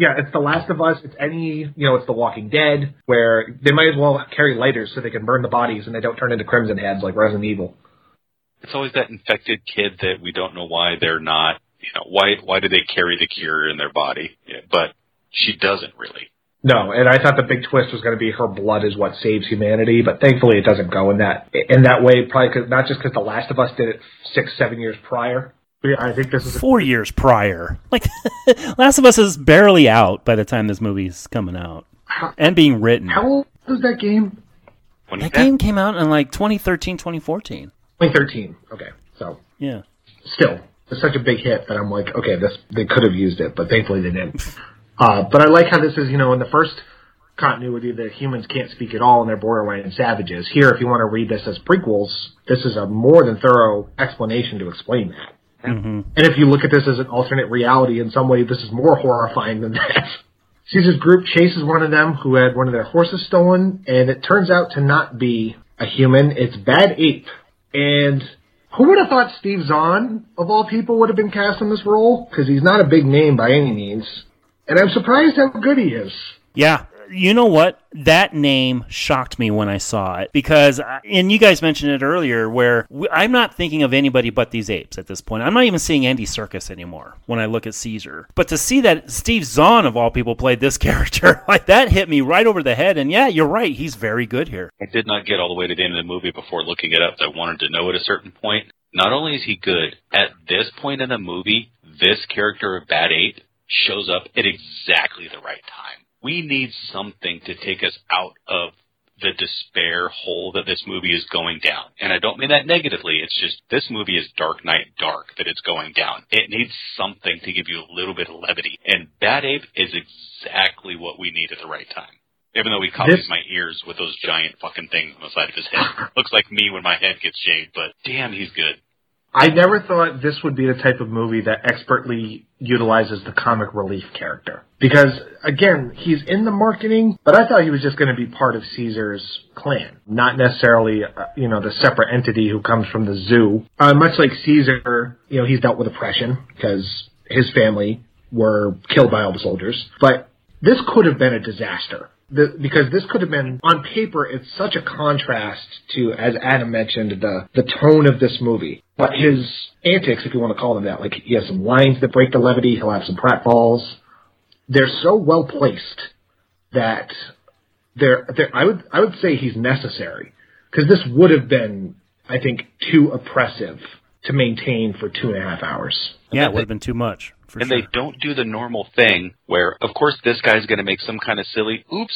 Yeah, it's The Last of Us. It's any, you know, it's The Walking Dead, where they might as well carry lighters so they can burn the bodies and they don't turn into Crimson Heads like Resident Evil. It's always that infected kid that we don't know why they're not, you know, why why do they carry the cure in their body? Yeah, but she doesn't really. No, and I thought the big twist was going to be her blood is what saves humanity, but thankfully it doesn't go in that in that way. Probably cause, not just because The Last of Us did it six, seven years prior. But yeah, I think this is a- four years prior. Like, Last of Us is barely out by the time this movie's coming out how, and being written. How old was that game? That game came out in like twenty thirteen, twenty fourteen. twenty thirteen. Okay, so yeah, still, it's such a big hit that I'm like, okay, this they could have used it, but thankfully they didn't. Uh, but I like how this is, you know, in the first continuity, the humans can't speak at all and they're borderline savages. Here, if you want to read this as prequels, this is a more than thorough explanation to explain that. Mm-hmm. And if you look at this as an alternate reality, in some way, this is more horrifying than that. Caesar's group chases one of them who had one of their horses stolen, and it turns out to not be a human. It's Bad Ape. And who would have thought Steve Zahn, of all people, would have been cast in this role? Because he's not a big name by any means. And I'm surprised how good he is. Yeah. You know what? That name shocked me when I saw it because, and you guys mentioned it earlier, where we, I'm not thinking of anybody but these apes at this point. I'm not even seeing Andy Serkis anymore when I look at Caesar. But to see that Steve Zahn, of all people, played this character, like that hit me right over the head. And yeah, you're right. He's very good here. I did not get all the way to the end of the movie before looking it up. I wanted to know at a certain point. Not only is he good, at this point in the movie, this character of Bad Ape shows up at exactly the right time. We need something to take us out of the despair hole that this movie is going down. And I don't mean that negatively. It's just this movie is Dark Knight dark that it's going down. It needs something to give you a little bit of levity. And Bad Ape is exactly what we need at the right time. Even though he copies this... my ears with those giant fucking things on the side of his head. Looks like me when my head gets shaved, but damn, he's good. I never thought this would be the type of movie that expertly utilizes the comic relief character. Because, again, he's in the marketing, but I thought he was just going to be part of Caesar's clan. Not necessarily, uh, you know, the separate entity who comes from the zoo. Uh, much like Caesar, you know, he's dealt with oppression because his family were killed by all the soldiers. But this could have been a disaster. The, because this could have been, on paper, it's such a contrast to, as Adam mentioned, the, the tone of this movie. But his antics, if you want to call them that, like he has some lines that break the levity, he'll have some pratfalls. They're so well placed that they're, they're I would I would say he's necessary. Because this would have been, I think, too oppressive to maintain for two and a half hours. Yeah, it would have been too much. For and sure. They don't do the normal thing where, of course, this guy's going to make some kind of silly, oops,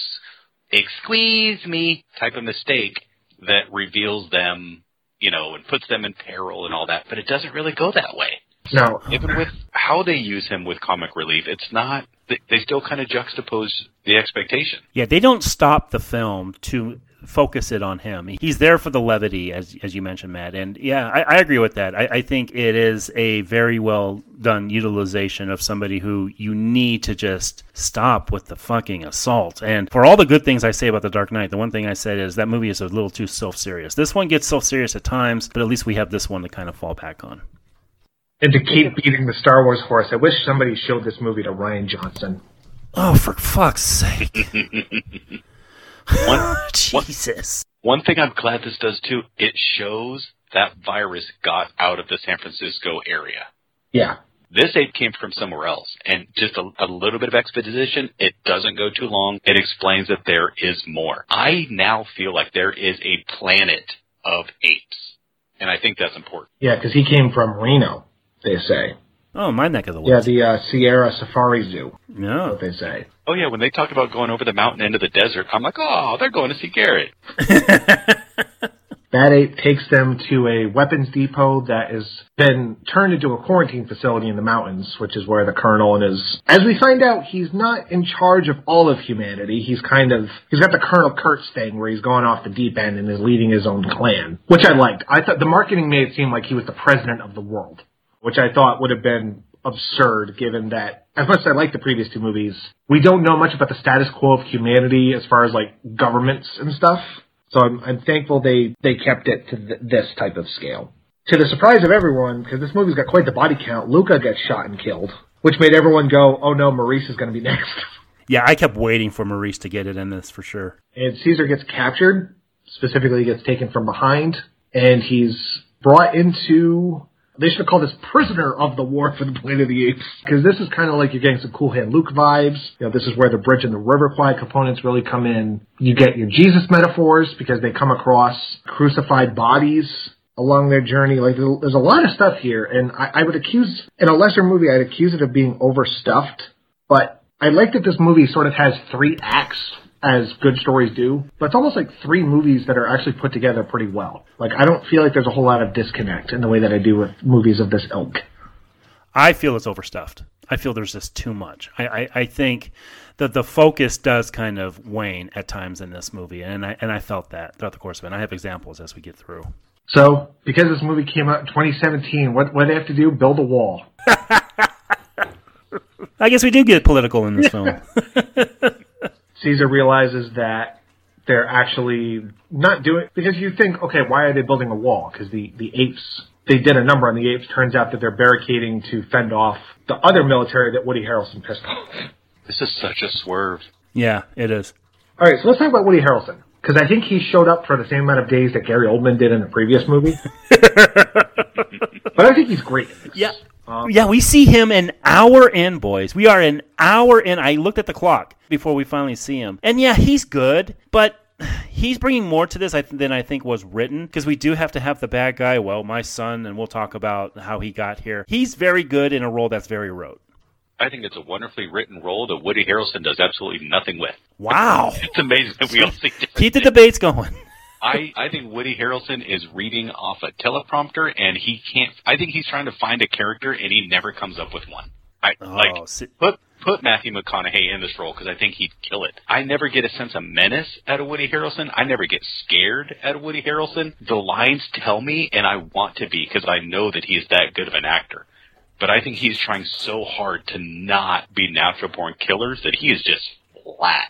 excuse me, type of mistake that reveals them, you know, and puts them in peril and all that. But it doesn't really go that way. No. Even with how they use him with comic relief, it's not, they, they still kind of juxtapose the expectation. Yeah, they don't stop the film to focus it on him. He's there for the levity, as as you mentioned, Matt. And yeah, I, I agree with that. I, I think it is a very well done utilization of somebody who you need to just stop with the fucking assault. And for all the good things I say about The Dark Knight, the one thing I said is that movie is a little too self-serious. This one gets self-serious at times, but at least we have this one to kind of fall back on. And to keep beating the Star Wars horse, I wish somebody showed this movie to Rian Johnson. Oh, for fuck's sake. One, Jesus. One, one thing I'm glad this does, too, it shows that virus got out of the San Francisco area. Yeah. This ape came from somewhere else, and just a, a little bit of exposition, it doesn't go too long. It explains that there is more. I now feel like there is a planet of apes, and I think that's important. Yeah, because he came from Reno, they say. Oh, my neck of the woods. Yeah, the uh, Sierra Safari Zoo. Yeah. That's what they say. Oh, yeah, when they talk about going over the mountain into the desert, I'm like, oh, they're going to see Garrett. Bad Ape takes them to a weapons depot that has been turned into a quarantine facility in the mountains, which is where the Colonel and his... As we find out, he's not in charge of all of humanity. He's kind of... He's got the Colonel Kurtz thing where he's going off the deep end and is leading his own clan, which I liked. I thought the marketing made it seem like he was the president of the world, which I thought would have been absurd given that, as much as I like the previous two movies, we don't know much about the status quo of humanity as far as, like, governments and stuff. So I'm, I'm thankful they, they kept it to th- this type of scale. To the surprise of everyone, because this movie's got quite the body count, Luca gets shot and killed. which made everyone go, oh no, Maurice is going to be next. Yeah, I kept waiting for Maurice to get it in this for sure. And Caesar gets captured, specifically he gets taken from behind, and he's brought into, they should have called this prisoner of the war for the Planet of the Apes, because this is kind of like you're getting some Cool Hand Luke vibes. You know, this is where the Bridge and the River Kwai components really come in. You get your Jesus metaphors, because they come across crucified bodies along their journey. Like, there's a lot of stuff here, and I, I would accuse, in a lesser movie, I'd accuse it of being overstuffed, but I like that this movie sort of has three acts, as good stories do, but it's almost like three movies that are actually put together pretty well. Like, I don't feel like there's a whole lot of disconnect in the way that I do with movies of this ilk. I feel it's overstuffed. I feel there's just too much. I, I, I think that the focus does kind of wane at times in this movie, and I and I felt that throughout the course of it. And I have examples as we get through. So, because this movie came out in twenty seventeen, what what do they have to do? Build a wall. I guess we do get political in this film. Caesar realizes that they're actually not doing, because you think, okay, why are they building a wall? Because the, the apes, they did a number on the apes. Turns out that they're barricading to fend off the other military that Woody Harrelson pissed off. This is such a swerve. Yeah, it is. All right, so let's talk about Woody Harrelson, because I think he showed up for the same amount of days that Gary Oldman did in the previous movie. But I think he's great in this. Yeah. Um, yeah, we see him an hour in, boys. We are an hour in. I looked at the clock before we finally see him. And yeah, he's good, but he's bringing more to this than I think was written, because we do have to have the bad guy, well, my son, and we'll talk about how he got here. He's very good in a role that's very rote. I think it's a wonderfully written role that Woody Harrelson does absolutely nothing with. Wow. It's amazing that we all see different Keep the things. debates going. I, I think Woody Harrelson is reading off a teleprompter, and he can't. I think he's trying to find a character, and he never comes up with one. I Oh, like see- put put Matthew McConaughey in this role, because I think he'd kill it. I never get a sense of menace out of Woody Harrelson. I never get scared out of Woody Harrelson. The lines tell me, and I want to be, because I know that he's that good of an actor. But I think he's trying so hard to not be natural-born killers that he is just flat.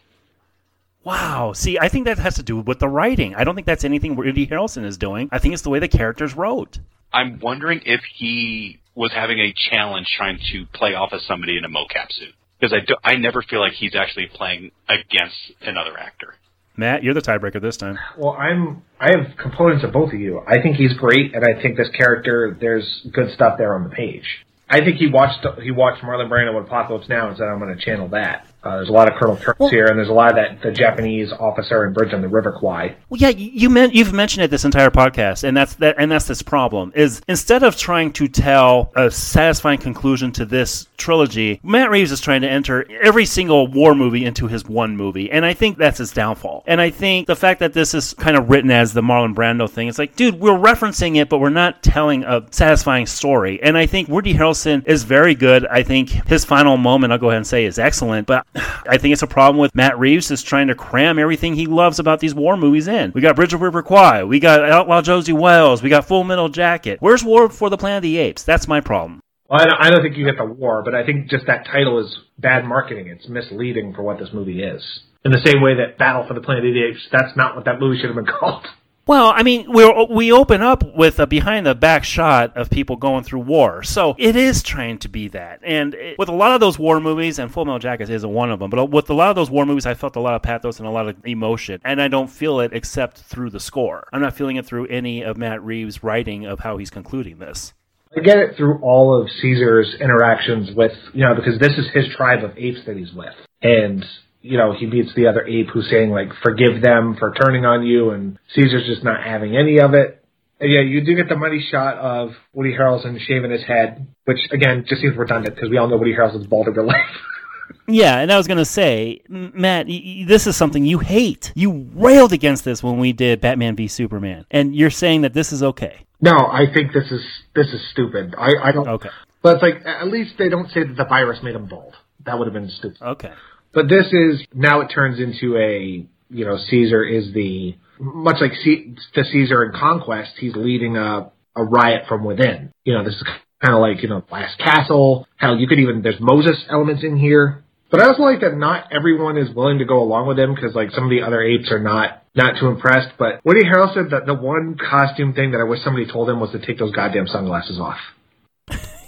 Wow. See, I think that has to do with the writing. I don't think that's anything Woody Harrelson is doing. I think it's the way the characters wrote. I'm wondering if he was having a challenge trying to play off as somebody in a mocap suit. Because I, do, I never feel like he's actually playing against another actor. Matt, you're the tiebreaker this time. Well, I'm. I have components of both of you. I think he's great, and I think this character, there's good stuff there on the page. I think he watched he watched Marlon Brando with Apocalypse Now and said, I'm going to channel that. Uh, there's a lot of Colonel Turks well, here, and there's a lot of that the Japanese officer in Bridge on the River Kwai. Well, yeah, you meant you've mentioned it this entire podcast, and that's that, and that's this problem is instead of trying to tell a satisfying conclusion to this trilogy, Matt Reeves is trying to enter every single war movie into his one movie, and I think that's his downfall. And I think the fact that this is kind of written as the Marlon Brando thing, it's like, dude, we're referencing it, but we're not telling a satisfying story. And I think Woody Harrelson is very good. I think his final moment, I'll go ahead and say, is excellent, but I think it's a problem with Matt Reeves is trying to cram everything he loves about these war movies in. We got Bridge of River Kwai, we got Outlaw Josie Wells, we got Full Metal Jacket. Where's War for the Planet of the Apes? That's my problem. Well, I don't, I don't think you get the war, but I think just that title is bad marketing. It's misleading for what this movie is. In the same way that Battle for the Planet of the Apes, that's not what that movie should have been called. Well, I mean, we we open up with a behind-the-back shot of people going through war. So it is trying to be that. And it, with a lot of those war movies, and Full Metal Jacket isn't one of them, but with a lot of those war movies, I felt a lot of pathos and a lot of emotion. And I don't feel it except through the score. I'm not feeling it through any of Matt Reeves' writing of how he's concluding this. I get it through all of Caesar's interactions with, you know, because this is his tribe of apes that he's with. And you know, he meets the other ape who's saying, like, forgive them for turning on you, and Caesar's just not having any of it. And yeah, you do get the money shot of Woody Harrelson shaving his head, which, again, just seems redundant, because we all know Woody Harrelson's bald in real life. Yeah, and I was going to say, Matt, this is something you hate. You railed against this when we did Batman v Superman, and you're saying that this is okay. No, I think this is this is stupid. I, I don't... Okay. But it's like, at least they don't say that the virus made him bald. That would have been stupid. Okay. But this is, now it turns into a, you know, Caesar is the, much like C, the Caesar in Conquest, he's leading a, a riot from within. You know, this is kind of like, you know, Last Castle. Hell, you could even, there's Moses elements in here. But I also like that not everyone is willing to go along with him, because, like, some of the other apes are not, not too impressed. But Woody Harrelson, the, the one costume thing that I wish somebody told him was to take those goddamn sunglasses off.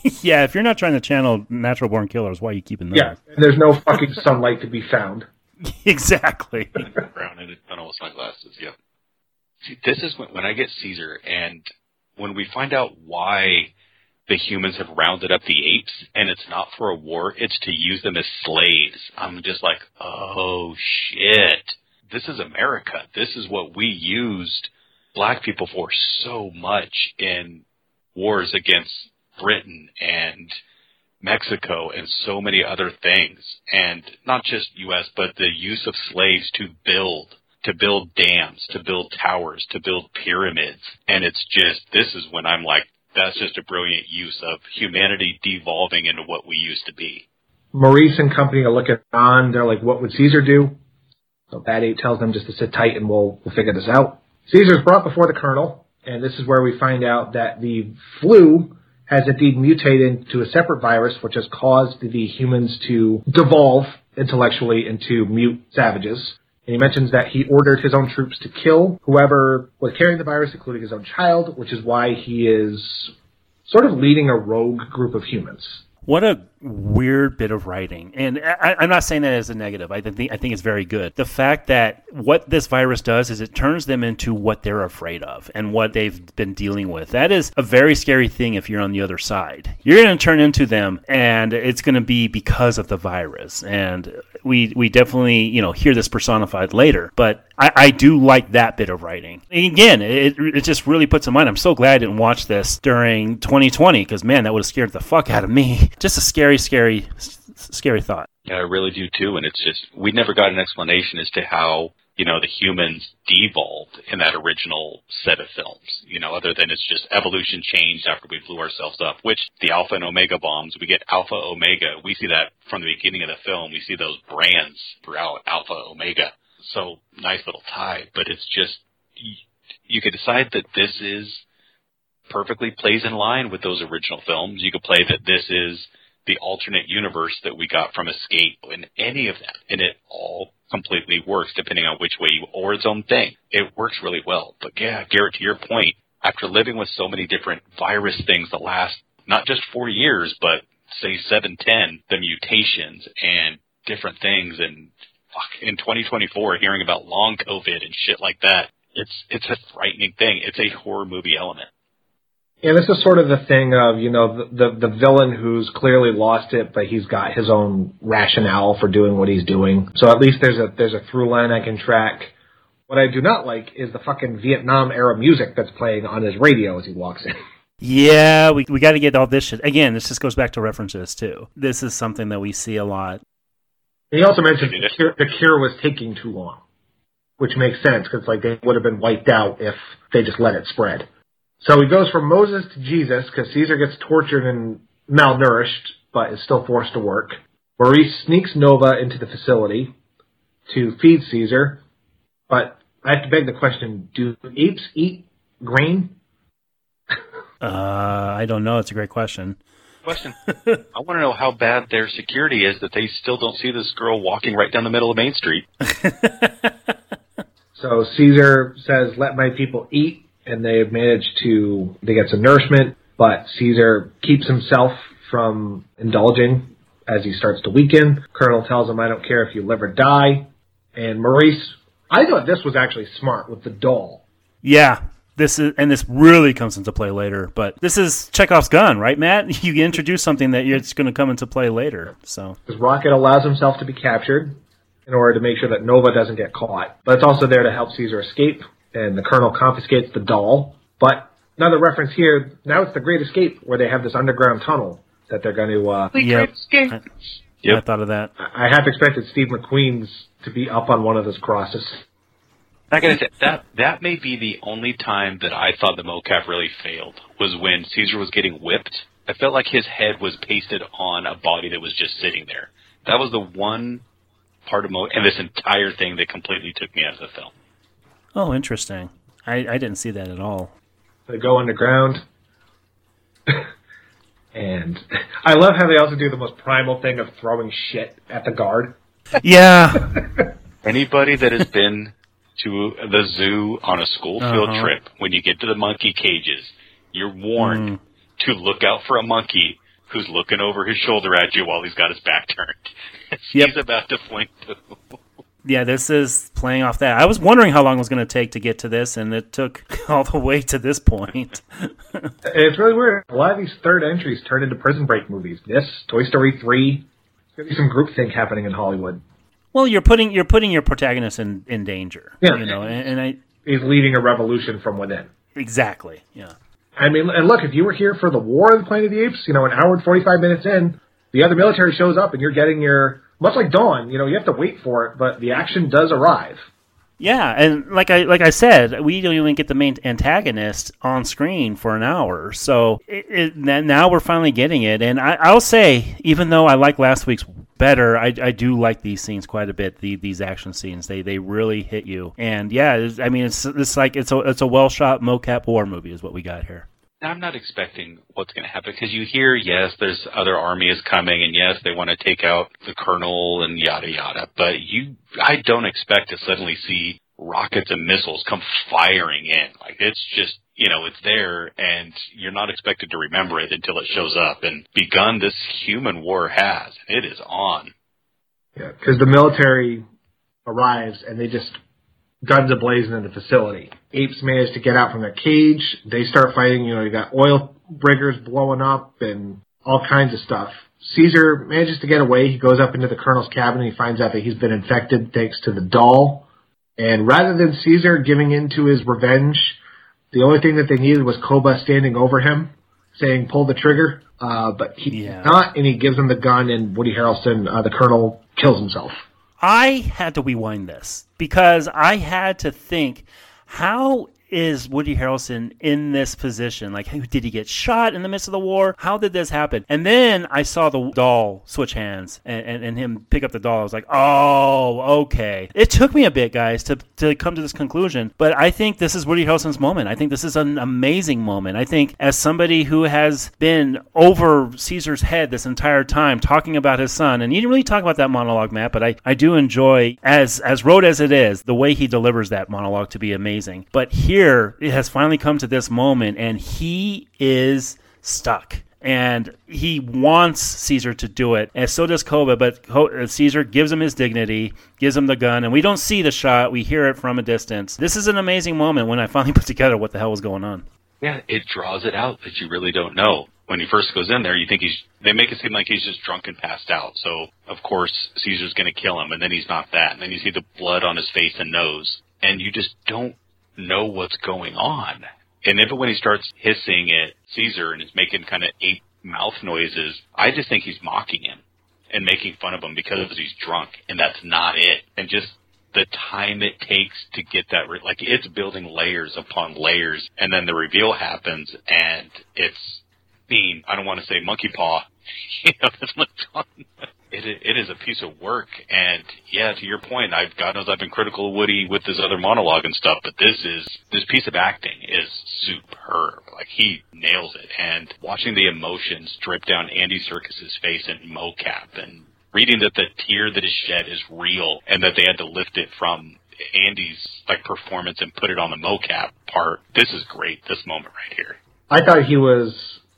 Yeah, if you're not trying to channel natural born killers, why are you keeping those? Yeah, and there's no fucking sunlight to be found. Exactly. Brown and almost my glasses. Yep. See, this is when, when I get Caesar, and when we find out why the humans have rounded up the apes, and it's not for a war, it's to use them as slaves. I'm just like, oh shit. This is America. This is what we used black people for so much in wars against Britain and Mexico and so many other things. And not just U S, but the use of slaves to build, to build dams, to build towers, to build pyramids. And it's just, this is when I'm like, that's just a brilliant use of humanity devolving into what we used to be. Maurice and company are looking on. They're like, what would Caesar do? So Bad Ape tells them just to sit tight and we'll, we'll figure this out. Caesar's brought before the colonel, and this is where we find out that the flu has indeed mutated into a separate virus, which has caused the humans to devolve intellectually into mute savages. And he mentions that he ordered his own troops to kill whoever was carrying the virus, including his own child, which is why he is sort of leading a rogue group of humans. What a weird bit of writing. And I, I'm not saying that as a negative. I think I think it's very good. The fact that what this virus does is it turns them into what they're afraid of and what they've been dealing with. That is a very scary thing if you're on the other side. You're going to turn into them, and it's going to be because of the virus. And we we definitely, you know, hear this personified later. But I, I do like that bit of writing. And again, it, it just really puts in mind. I'm so glad I didn't watch this during twenty twenty because, man, that would have scared the fuck out of me. Just a scary, scary, scary thought. Yeah, I really do too. And it's just, we never got an explanation as to how, you know, the humans devolved in that original set of films, you know, other than it's just evolution changed after we blew ourselves up, which the Alpha and Omega bombs, we get Alpha, Omega. We see that from the beginning of the film. We see those brands throughout, Alpha, Omega. So nice little tie, but it's just, you, you could decide that this is perfectly plays in line with those original films. You could play that this is the alternate universe that we got from Escape and any of that. And it all completely works depending on which way you, or its own thing. It works really well. But yeah, Garrett, to your point, after living with so many different virus things the last, not just four years, but say seven, ten, the mutations and different things, and fuck, in twenty twenty-four, hearing about long COVID and shit like that, it's, it's a frightening thing. It's a horror movie element. Yeah, this is sort of the thing of, you know, the, the the villain who's clearly lost it, but he's got his own rationale for doing what he's doing. So at least there's a there's a through line I can track. What I do not like is the fucking Vietnam era music that's playing on his radio as he walks in. Yeah, we we got to get all this shit. Again, this just goes back to references, too. This is something that we see a lot. He also mentioned the cure, the cure was taking too long, which makes sense, because like they would have been wiped out if they just let it spread. So he goes from Moses to Jesus, because Caesar gets tortured and malnourished, but is still forced to work. Maurice sneaks Nova into the facility to feed Caesar, but I have to beg the question, do apes eat grain? uh, I don't know. It's a great question. Question. I want to know how bad their security is that they still don't see this girl walking right down the middle of Main Street. So Caesar says, let my people eat. And they've managed to, they get some nourishment, but Caesar keeps himself from indulging as he starts to weaken. Colonel tells him, I don't care if you live or die. And Maurice, I thought this was actually smart with the doll. Yeah, this is, and this really comes into play later, but this is Chekhov's gun, right, Matt? You introduce something that it's going to come into play later, so. Because Rocket allows himself to be captured in order to make sure that Nova doesn't get caught. But it's also there to help Caesar escape. And the Colonel confiscates the doll. But another reference here, now it's the Great Escape, where they have this underground tunnel that they're going to... Uh, yep. I, yep. I thought of that. I half expected Steve McQueen's to be up on one of those crosses. I gotta say, that, that may be the only time that I thought the mocap really failed, was when Caesar was getting whipped. I felt like his head was pasted on a body that was just sitting there. That was the one part of mo- and this entire thing that completely took me out of the film. Oh, interesting. I, I didn't see that at all. They go underground. And I love how they also do the most primal thing of throwing shit at the guard. Yeah. Anybody that has been to the zoo on a school field uh-huh. trip, when you get to the monkey cages, you're warned mm. to look out for a monkey who's looking over his shoulder at you while he's got his back turned. Yep. He's about to fling poo. Yeah, this is playing off that. I was wondering how long it was going to take to get to this, and it took all the way to this point. It's really weird. A lot of these third entries turn into Prison Break movies. This, Toy Story three, there's going to be some groupthink happening in Hollywood. Well, you're putting you're putting your protagonist in, in danger. Yeah, you know, and, and I he's leading a revolution from within. Exactly. Yeah. I mean, and look, if you were here for the War of the Planet of the Apes, you know, an hour and forty-five minutes in, the other military shows up, and you're getting your. Much like Dawn, you know, you have to wait for it, but the action does arrive. Yeah, and like I like I said, we don't even get the main antagonist on screen for an hour. So it, it, now we're finally getting it. And I, I'll say, even though I like last week's better, I, I do like these scenes quite a bit. The, these action scenes, they they really hit you. And yeah, it's, I mean, it's it's like it's a it's a well shot mocap war movie is what we got here. I'm not expecting what's going to happen because you hear, yes, there's other armies coming, and yes, they want to take out the colonel and yada yada. But you, I don't expect to suddenly see rockets and missiles come firing in. Like it's just, you know, it's there, and you're not expected to remember it until it shows up. And begun this human war has, it is on. Yeah, because the military arrives and they just. Guns ablazing in the facility. Apes manage to get out from their cage. They start fighting. You know, you got oil riggers blowing up and all kinds of stuff. Caesar manages to get away. He goes up into the colonel's cabin and he finds out that he's been infected thanks to the doll. And rather than Caesar giving in to his revenge, the only thing that they needed was Koba standing over him saying, pull the trigger. Uh, but he yeah. not, and he gives him the gun, and Woody Harrelson, uh, the colonel, kills himself. I had to rewind this because I had to think, how is Woody Harrelson in this position? Like, did he get shot in the midst of the war? How did this happen? And then I saw the doll switch hands and, and, and him pick up the doll. I was like, oh, okay. It took me a bit, guys, to, to come to this conclusion. But I think this is Woody Harrelson's moment. I think this is an amazing moment. I think as somebody who has been over Caesar's head this entire time talking about his son, and you didn't really talk about that monologue, Matt, but I, I do enjoy, as, as rote as it is, the way he delivers that monologue to be amazing. But here, Here, it has finally come to this moment, and he is stuck. And he wants Caesar to do it, and so does Koba, but Caesar gives him his dignity, gives him the gun, and we don't see the shot. We hear it from a distance. This is an amazing moment when I finally put together what the hell was going on. Yeah, it draws it out that you really don't know. When he first goes in there, you think he's, they make it seem like he's just drunk and passed out. So, of course, Caesar's going to kill him, and then he's not that. And then you see the blood on his face and nose, and you just don't know what's going on. And even when he starts hissing at Caesar and is making kind of ape mouth noises, I just think he's mocking him and making fun of him because he's drunk, and that's not it. And just the time it takes to get that, re- like it's building layers upon layers, and then the reveal happens, and it's, I mean, I don't want to say monkey paw, you know, that's not fun. It, it is a piece of work, and yeah, to your point, I've God knows I've been critical of Woody with his other monologue and stuff, but this is this piece of acting is superb. Like he nails it, and watching the emotions drip down Andy Serkis's face in mocap, and reading that the tear that is shed is real, and that they had to lift it from Andy's like performance and put it on the mocap part. This is great. This moment right here. I thought he was,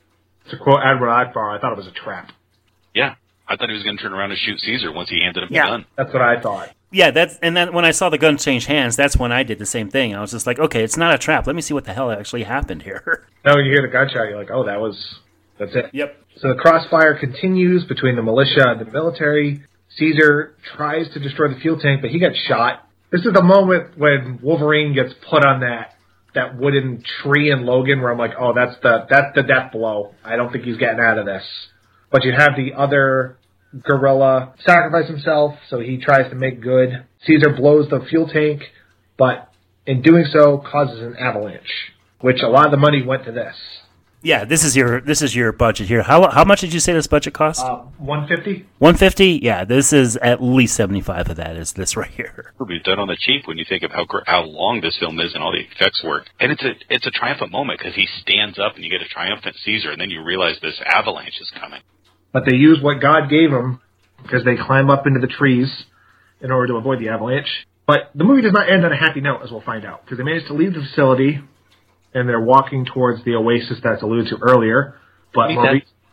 to quote Admiral Akbar, I thought it was a trap. Yeah. I thought he was going to turn around and shoot Caesar once he handed him yeah. the gun. That's what I thought. Yeah, that's and then when I saw the gun change hands, that's when I did the same thing. I was just like, okay, it's not a trap. Let me see what the hell actually happened here. Now when you hear the gunshot, you're like, oh, that was, that's it. Yep. So the crossfire continues between the militia and the military. Caesar tries to destroy the fuel tank, but he gets shot. This is the moment when Wolverine gets put on that that wooden tree in Logan, where I'm like, oh, that's the that's the death blow. I don't think he's getting out of this. But you have the other gorilla sacrifice himself, so he tries to make good. Caesar blows the fuel tank, but in doing so causes an avalanche, which a lot of the money went to this. Yeah, this is your this is your budget here. How how much did you say this budget cost? Uh, one fifty. One fifty. Yeah, this is at least seventy five of that. Is this right here? We've done on the cheap when you think of how how long this film is and all the effects work, and it's a it's a triumphant moment because he stands up and you get a triumphant Caesar, and then you realize this avalanche is coming. But they use what God gave them because they climb up into the trees in order to avoid the avalanche. But the movie does not end on a happy note, as we'll find out, because they manage to leave the facility and they're walking towards the oasis that's alluded to earlier. But Maurice,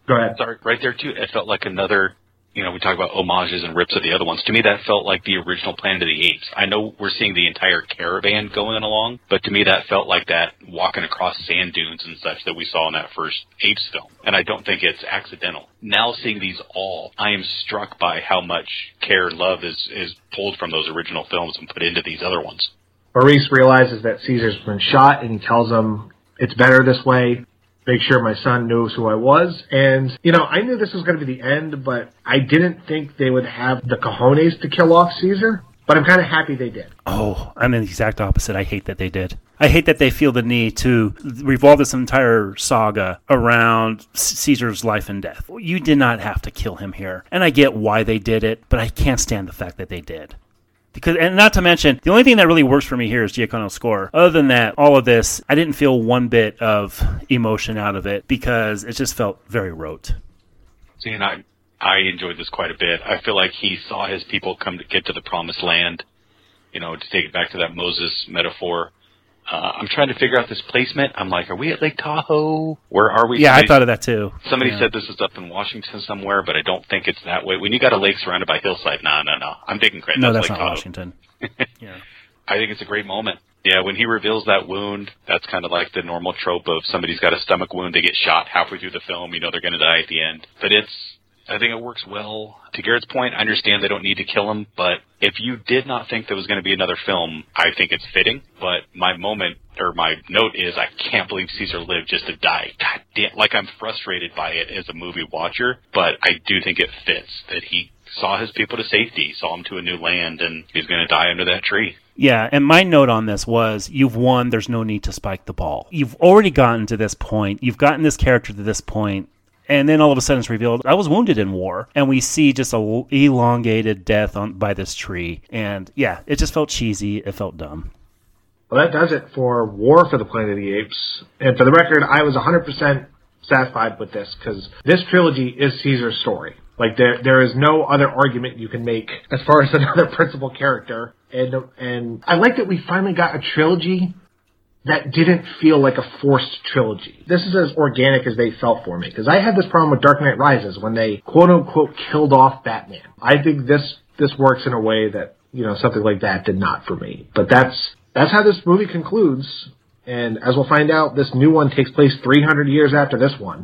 Go ahead. Sorry, right there too. It felt like another. You know, we talk about homages and rips of the other ones. To me, that felt like the original Planet of the Apes. I know we're seeing the entire caravan going along, but to me, that felt like that walking across sand dunes and such that we saw in that first Apes film. And I don't think it's accidental. Now seeing these all, I am struck by how much care and love is, is pulled from those original films and put into these other ones. Maurice realizes that Caesar's been shot, and he tells him, it's better this way. Make sure my son knows who I was. And, you know, I knew this was going to be the end, but I didn't think they would have the cojones to kill off Caesar. But I'm kind of happy they did. Oh, I'm the exact opposite. I hate that they did. I hate that they feel the need to revolve this entire saga around Caesar's life and death. You did not have to kill him here. And I get why they did it, but I can't stand the fact that they did. Because, and not to mention, the only thing that really works for me here is Giacomo's score. Other than that, all of this, I didn't feel one bit of emotion out of it because it just felt very rote. See, and I, I enjoyed this quite a bit. I feel like he saw his people come to get to the promised land, you know, to take it back to that Moses metaphor. Uh, I'm trying to figure out this placement. I'm like, are we at Lake Tahoe? Where are we? Yeah, somebody, I thought of that too. Somebody yeah. said this is up in Washington somewhere, but I don't think it's that way. When you got a lake surrounded by hillside, no, no, no. I'm taking credit. No, that's that's Lake not Tahoe. Washington. Yeah. I think it's a great moment. Yeah, when he reveals that wound, that's kind of like the normal trope of somebody's got a stomach wound, they get shot halfway through the film, you know they're going to die at the end. But it's, I think it works well. To Garrett's point, I understand they don't need to kill him, but if you did not think there was going to be another film, I think it's fitting. But my moment, or my note is, I can't believe Caesar lived just to die. God damn, like I'm frustrated by it as a movie watcher, but I do think it fits that he saw his people to safety, saw him to a new land, and he's going to die under that tree. Yeah, and my note on this was, you've won, there's no need to spike the ball. You've already gotten to this point, you've gotten this character to this point, and then all of a sudden it's revealed, I was wounded in war, and we see just a elongated death on by this tree, and yeah, it just felt cheesy, it felt dumb. Well, that does it for War for the Planet of the Apes, and for the record, I was one hundred percent satisfied with this, because this trilogy is Caesar's story. Like, there, there is no other argument you can make as far as another principal character. And, and I like that we finally got a trilogy that didn't feel like a forced trilogy. This is as organic as they felt for me. Because I had this problem with Dark Knight Rises when they, quote-unquote, killed off Batman. I think this, this works in a way that, you know, something like that did not for me. But that's, that's how this movie concludes. And as we'll find out, this new one takes place three hundred years after this one.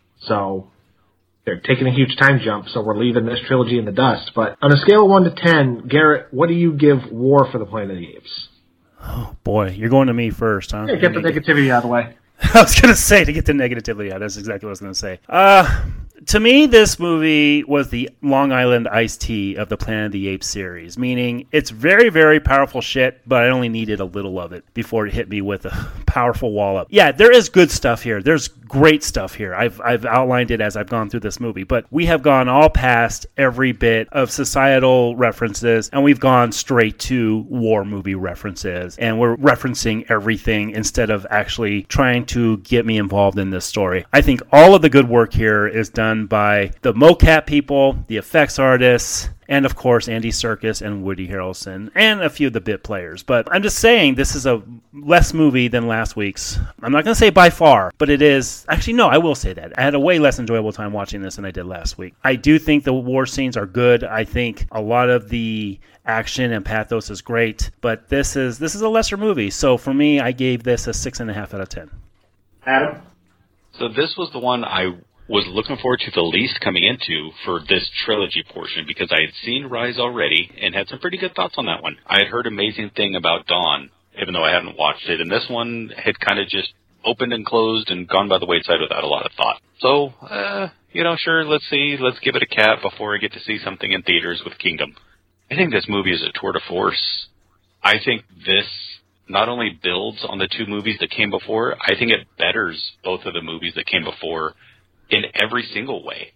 So they're taking a huge time jump, so we're leaving this trilogy in the dust. But on a scale of one to ten, Garrett, what do you give War for the Planet of the Apes? Oh, boy, you're going to me first, huh? Yeah, get the negativity out of the way. I was going to say, to get the negativity out, that's exactly what I was going to say. Uh, to me, this movie was the Long Island iced tea of the Planet of the Apes series, meaning it's very, very powerful shit, but I only needed a little of it before it hit me with a powerful wallop. Yeah, there is good stuff here. There's great stuff here. I've I've outlined it as I've gone through this movie, but we have gone all past every bit of societal references, and we've gone straight to war movie references, and we're referencing everything instead of actually trying to get me involved in this story. I think all of the good work here is done by the mocap people, the effects artists, and of course Andy Serkis and Woody Harrelson, and a few of the bit players. But I'm just saying this is a less movie than last week's. I'm not going to say by far, but it is. Actually, no, I will say that. I had a way less enjoyable time watching this than I did last week. I do think the war scenes are good. I think a lot of the action and pathos is great, but this is this is a lesser movie. So for me, I gave this a six and a half out of ten. Adam? So this was the one I was looking forward to the least coming into for this trilogy portion, because I had seen Rise already and had some pretty good thoughts on that one. I had heard amazing thing about Dawn, even though I hadn't watched it, and this one had kind of just opened and closed and gone by the wayside without a lot of thought. So, uh, you know, sure, let's see, let's give it a cat before I get to see something in theaters with Kingdom. I think this movie is a tour de force. I think this not only builds on the two movies that came before, I think it betters both of the movies that came before in every single way.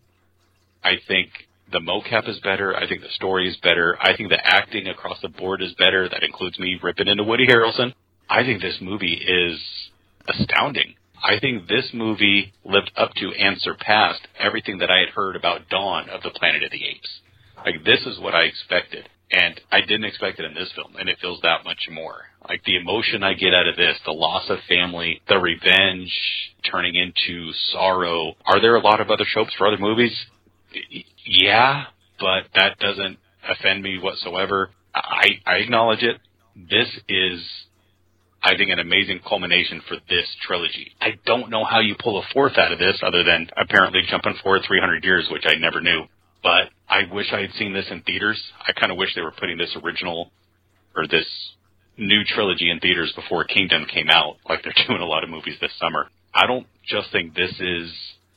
I think the mocap is better. I think the story is better. I think the acting across the board is better. That includes me ripping into Woody Harrelson. I think this movie is astounding. I think this movie lived up to and surpassed everything that I had heard about Dawn of the Planet of the Apes. Like, this is what I expected. And I didn't expect it in this film, and it feels that much more. Like, the emotion I get out of this, the loss of family, the revenge turning into sorrow. Are there a lot of other tropes for other movies? Yeah, but that doesn't offend me whatsoever. I, I acknowledge it. This is, I think, an amazing culmination for this trilogy. I don't know how you pull a fourth out of this other than apparently jumping forward three hundred years, which I never knew. But I wish I had seen this in theaters. I kind of wish they were putting this original or this new trilogy in theaters before Kingdom came out, like they're doing a lot of movies this summer. I don't just think this is,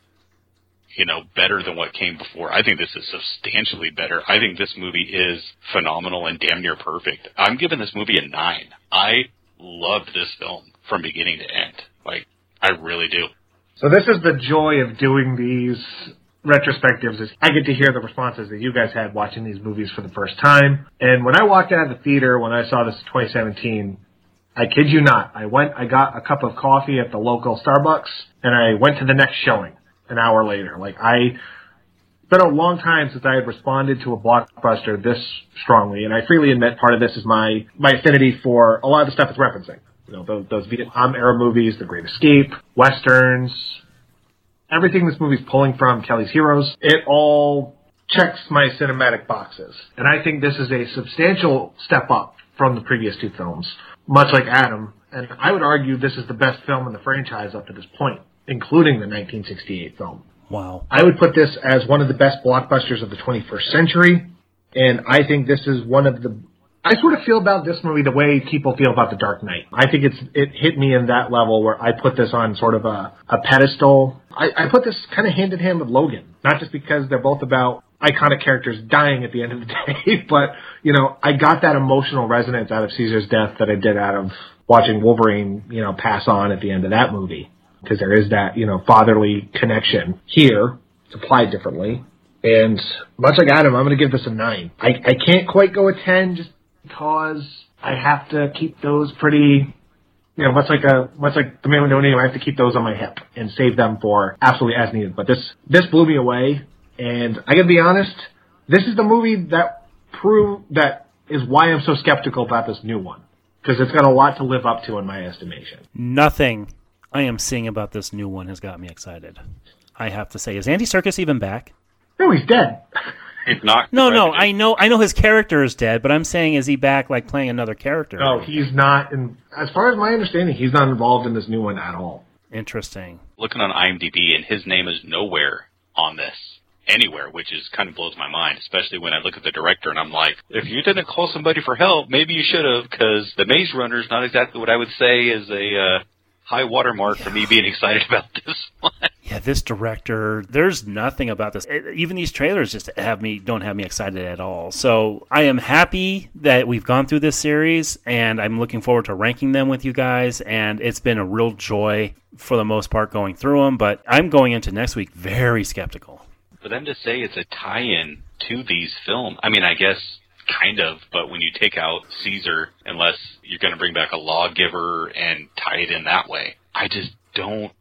you know, better than what came before. I think this is substantially better. I think this movie is phenomenal and damn near perfect. I'm giving this movie a nine. I loved this film from beginning to end. Like, I really do. So this is the joy of doing these retrospectives, is I get to hear the responses that you guys had watching these movies for the first time. And when I walked out of the theater when I saw this in twenty seventeen, I kid you not, I went, I got a cup of coffee at the local Starbucks, and I went to the next showing an hour later. Like, I, it's been a long time since I had responded to a blockbuster this strongly, and I freely admit part of this is my, my affinity for a lot of the stuff it's referencing. You know, those, those Vietnam-era movies, The Great Escape, Westerns, everything this movie's pulling from, Kelly's Heroes, it all checks my cinematic boxes. And I think this is a substantial step up from the previous two films, much like Adam. And I would argue this is the best film in the franchise up to this point, including the nineteen sixty-eight film. Wow. I would put this as one of the best blockbusters of the twenty-first century, and I think this is one of the... I sort of feel about this movie the way people feel about The Dark Knight. I think it's it hit me in that level where I put this on sort of a, a pedestal. I, I put this kind of hand in hand with Logan, not just because they're both about iconic characters dying at the end of the day, but, you know, I got that emotional resonance out of Caesar's death that I did out of watching Wolverine, you know, pass on at the end of that movie. Because there is that, you know, fatherly connection. Here, it's applied differently. And much like Adam, I'm going to give this a nine. I, I can't quite go a ten just because I have to keep those pretty, you know, much like a much like the Man with No Name, I have to keep those on my hip and save them for absolutely as needed. But this this blew me away, and I gotta be honest, this is the movie that prove that is why I'm so skeptical about this new one, because it's got a lot to live up to in my estimation. Nothing I am seeing about this new one has got me excited. I have to say, is Andy Serkis even back? No, he's dead. He's not. No, no, I know, I know his character is dead, but I'm saying, is he back, like playing another character? No, he's not. In, as far as my understanding, he's not involved in this new one at all. Interesting. Looking on IMDb, and his name is nowhere on this. Anywhere, which is kind of blows my mind, especially when I look at the director and I'm like, if you didn't call somebody for help, maybe you should have, because The Maze Runner is not exactly what I would say is a uh, high watermark yeah. for me being excited about this one. Yeah, this director, there's nothing about this. It, even these trailers just have me don't have me excited at all. So I am happy that we've gone through this series, and I'm looking forward to ranking them with you guys, and it's been a real joy for the most part going through them, but I'm going into next week very skeptical. For them to say it's a tie-in to these films, I mean, I guess kind of, but when you take out Caesar, unless you're going to bring back a lawgiver and tie it in that way, I just don't,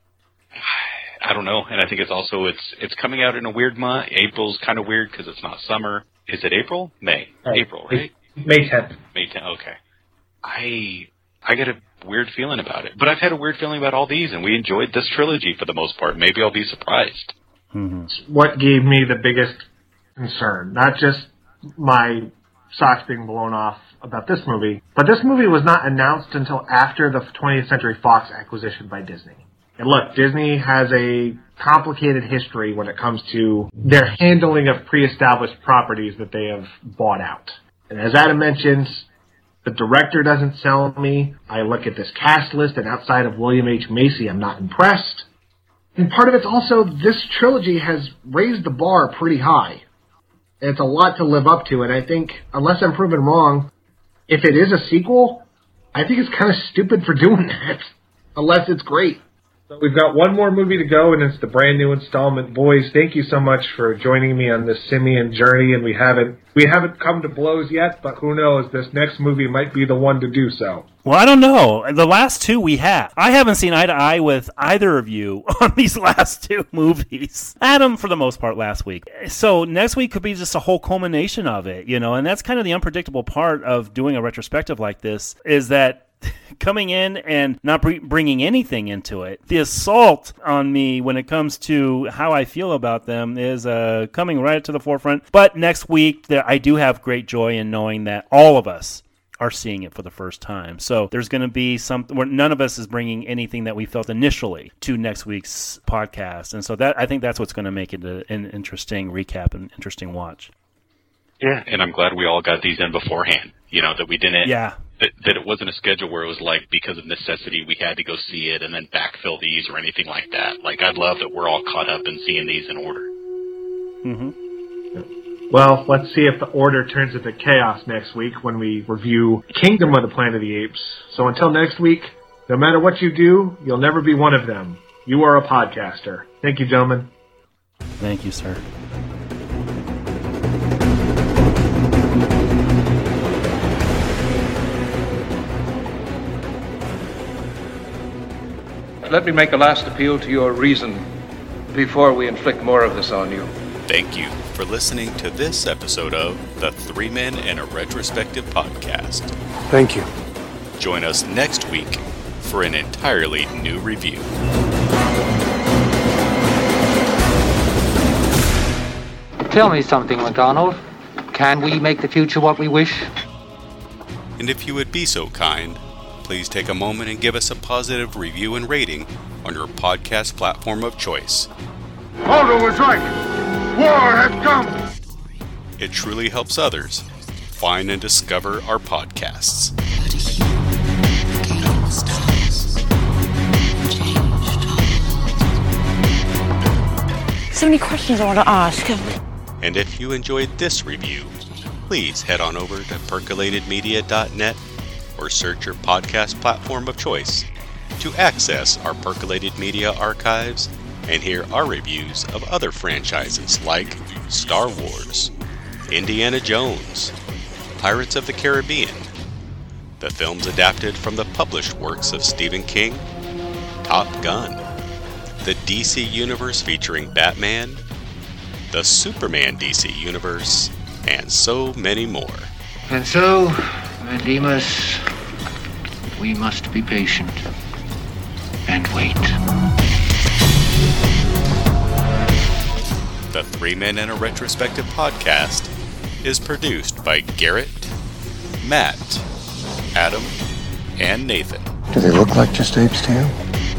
I don't know. And I think it's also, it's it's coming out in a weird month. April's kind of weird because it's not summer. Is it April? May. Right. April, right? May tenth. May tenth, okay. I I get a weird feeling about it. But I've had a weird feeling about all these, and we enjoyed this trilogy for the most part. Maybe I'll be surprised. Mm-hmm. What gave me the biggest concern, not just my socks being blown off about this movie, but this movie was not announced until after the twentieth Century Fox acquisition by Disney. And look, Disney has a complicated history when it comes to their handling of pre-established properties that they have bought out. And as Adam mentioned, the director doesn't sell me. I look at this cast list, and outside of William H. Macy, I'm not impressed. And part of it's also, this trilogy has raised the bar pretty high. And it's a lot to live up to, and I think, unless I'm proven wrong, if it is a sequel, I think it's kind of stupid for doing that, unless it's great. So we've got one more movie to go, and it's the brand new installment. Boys, thank you so much for joining me on this simian journey, and we haven't we haven't come to blows yet, but who knows, this next movie might be the one to do so. Well, I don't know. The last two we have. I haven't seen eye to eye with either of you on these last two movies. Adam, for the most part, last week. So next week could be just a whole culmination of it, you know, and that's kind of the unpredictable part of doing a retrospective like this, is that coming in and not br- bringing anything into it. The assault on me when it comes to how I feel about them is uh, coming right to the forefront. But next week, there, I do have great joy in knowing that all of us are seeing it for the first time. So there's going to be something where none of us is bringing anything that we felt initially to next week's podcast. And so that I think that's what's going to make it a, an interesting recap and interesting watch. Yeah. And I'm glad we all got these in beforehand, you know, that we didn't, yeah. that, that it wasn't a schedule where it was like, because of necessity, we had to go see it and then backfill these or anything like that. Like, I love that we're all caught up and seeing these in order. Mm-hmm. Well, let's see if the order turns into chaos next week when we review Kingdom of the Planet of the Apes. So until next week, no matter what you do, you'll never be one of them. You are a podcaster. Thank you, gentlemen. Thank you, sir. Let me make a last appeal to your reason before we inflict more of this on you. Thank you for listening to this episode of the Three Men and a Retrospective podcast. Thank you. Join us next week for an entirely new review. Tell me something, McDonald. Can we make the future what we wish? And if you would be so kind, please take a moment and give us a positive review and rating on your podcast platform of choice. Aldo was right. War has come. It truly helps others find and discover our podcasts. So many questions I want to ask. And if you enjoyed this review, please head on over to percolated media dot net or search your podcast platform of choice to access our Percolated Media archives and hear our reviews of other franchises like Star Wars, Indiana Jones, Pirates of the Caribbean, the films adapted from the published works of Stephen King, Top Gun, the D C Universe featuring Batman, the Superman D C Universe, and so many more. And so, Demas, we must be patient and wait. The Three Men and a Retrospective podcast is produced by Garrett, Matt, Adam, and Nathan. Do they look like just apes to you?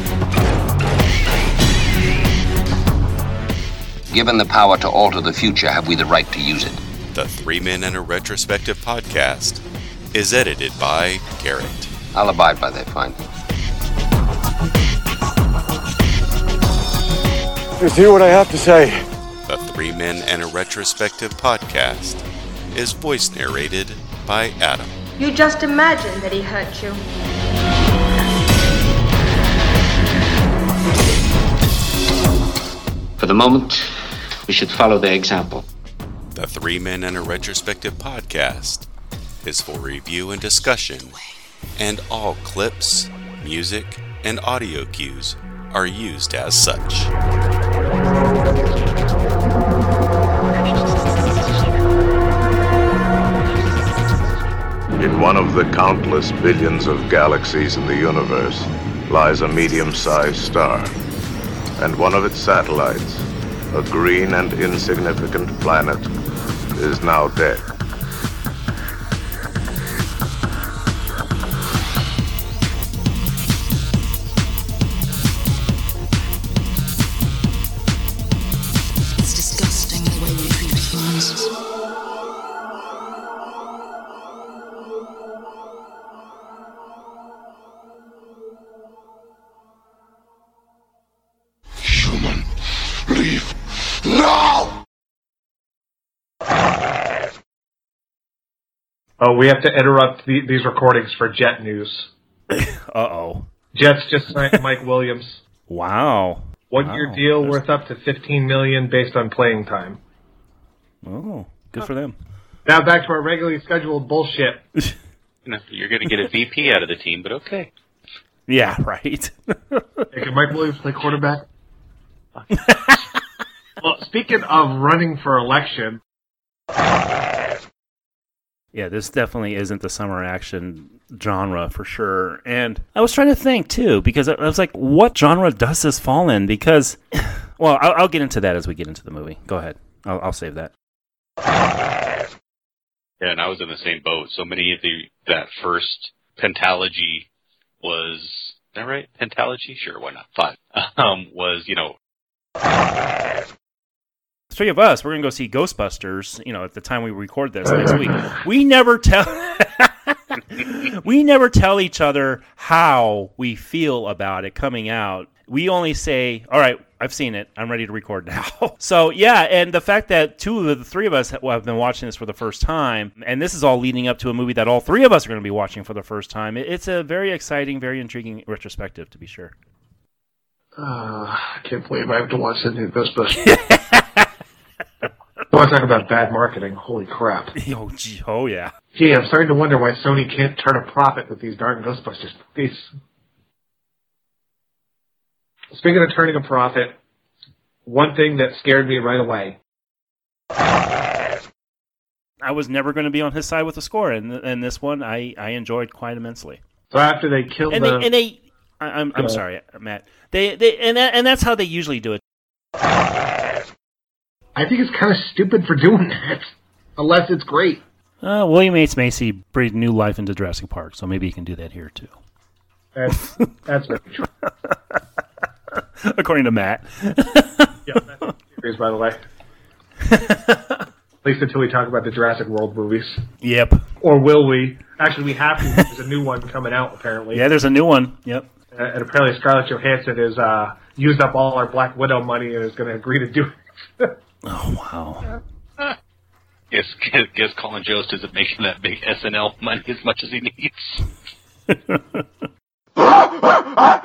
Given the power to alter the future, have we the right to use it? The Three Men and a Retrospective podcast is edited by Garrett. I'll abide by their findings. Just hear what I have to say. The Three Men and a Retrospective podcast is voice narrated by Adam. You just imagine that he hurt you. For the moment, we should follow their example. The Three Men and a Retrospective podcast is for review and discussion, and all clips, music, and audio cues are used as such. In one of the countless billions of galaxies in the universe lies a medium-sized star, and one of its satellites, a green and insignificant planet, is now dead. It's disgusting the way we treat humans. Human, leave now! Oh, we have to interrupt the, these recordings for Jet news. Uh-oh. Jet's just signed Mike Williams. Wow. One-year wow. deal There's... worth up to fifteen million dollars based on playing time. Oh, good for them. Now back to our regularly scheduled bullshit. You know, you're going to get a V P out of the team, but okay. Yeah, right. Hey, can Mike Williams play quarterback? Well, speaking of running for election... Yeah, this definitely isn't the summer action genre for sure. And I was trying to think, too, because I was like, what genre does this fall in? Because, well, I'll, I'll get into that as we get into the movie. Go ahead. I'll, I'll save that. Yeah, and I was in the same boat. So many of the, that first Pentalogy was, is that right? Pentalogy? Sure, why not? Five. Um, was, you know... Three of us, we're going to go see Ghostbusters, you know, at the time we record this next week. We never tell we never tell each other how we feel about it coming out. We only say, all right, I've seen it. I'm ready to record now. So, yeah, and the fact that two of the three of us have been watching this for the first time, and this is all leading up to a movie that all three of us are going to be watching for the first time, it's a very exciting, very intriguing retrospective, to be sure. Uh, I can't believe I have to watch the new Ghostbusters. I want to talk about bad marketing. Holy crap. Oh, gee, oh, yeah. Gee, I'm starting to wonder why Sony can't turn a profit with these darn Ghostbusters movies. Speaking of turning a profit, one thing that scared me right away. I was never going to be on his side with the score, and and this one I, I enjoyed quite immensely. So after they killed and the... They, and they... I, I'm, I'm sorry, Matt. They they and that, and that's how they usually do it. I think it's kind of stupid for doing that, unless it's great. Uh, William H. Macy breathed new life into Jurassic Park, so maybe he can do that here, too. That's, that's very true. According to Matt. Yeah, that's serious, by the way. At least until we talk about the Jurassic World movies. Yep. Or will we? Actually, we have to. There's a new one coming out, apparently. Yeah, there's a new one. Yep. Uh, and apparently Scarlett Johansson has uh, used up all our Black Widow money and is going to agree to do it. Oh, wow. Guess, guess Colin Jost isn't making that big S N L money as much as he needs.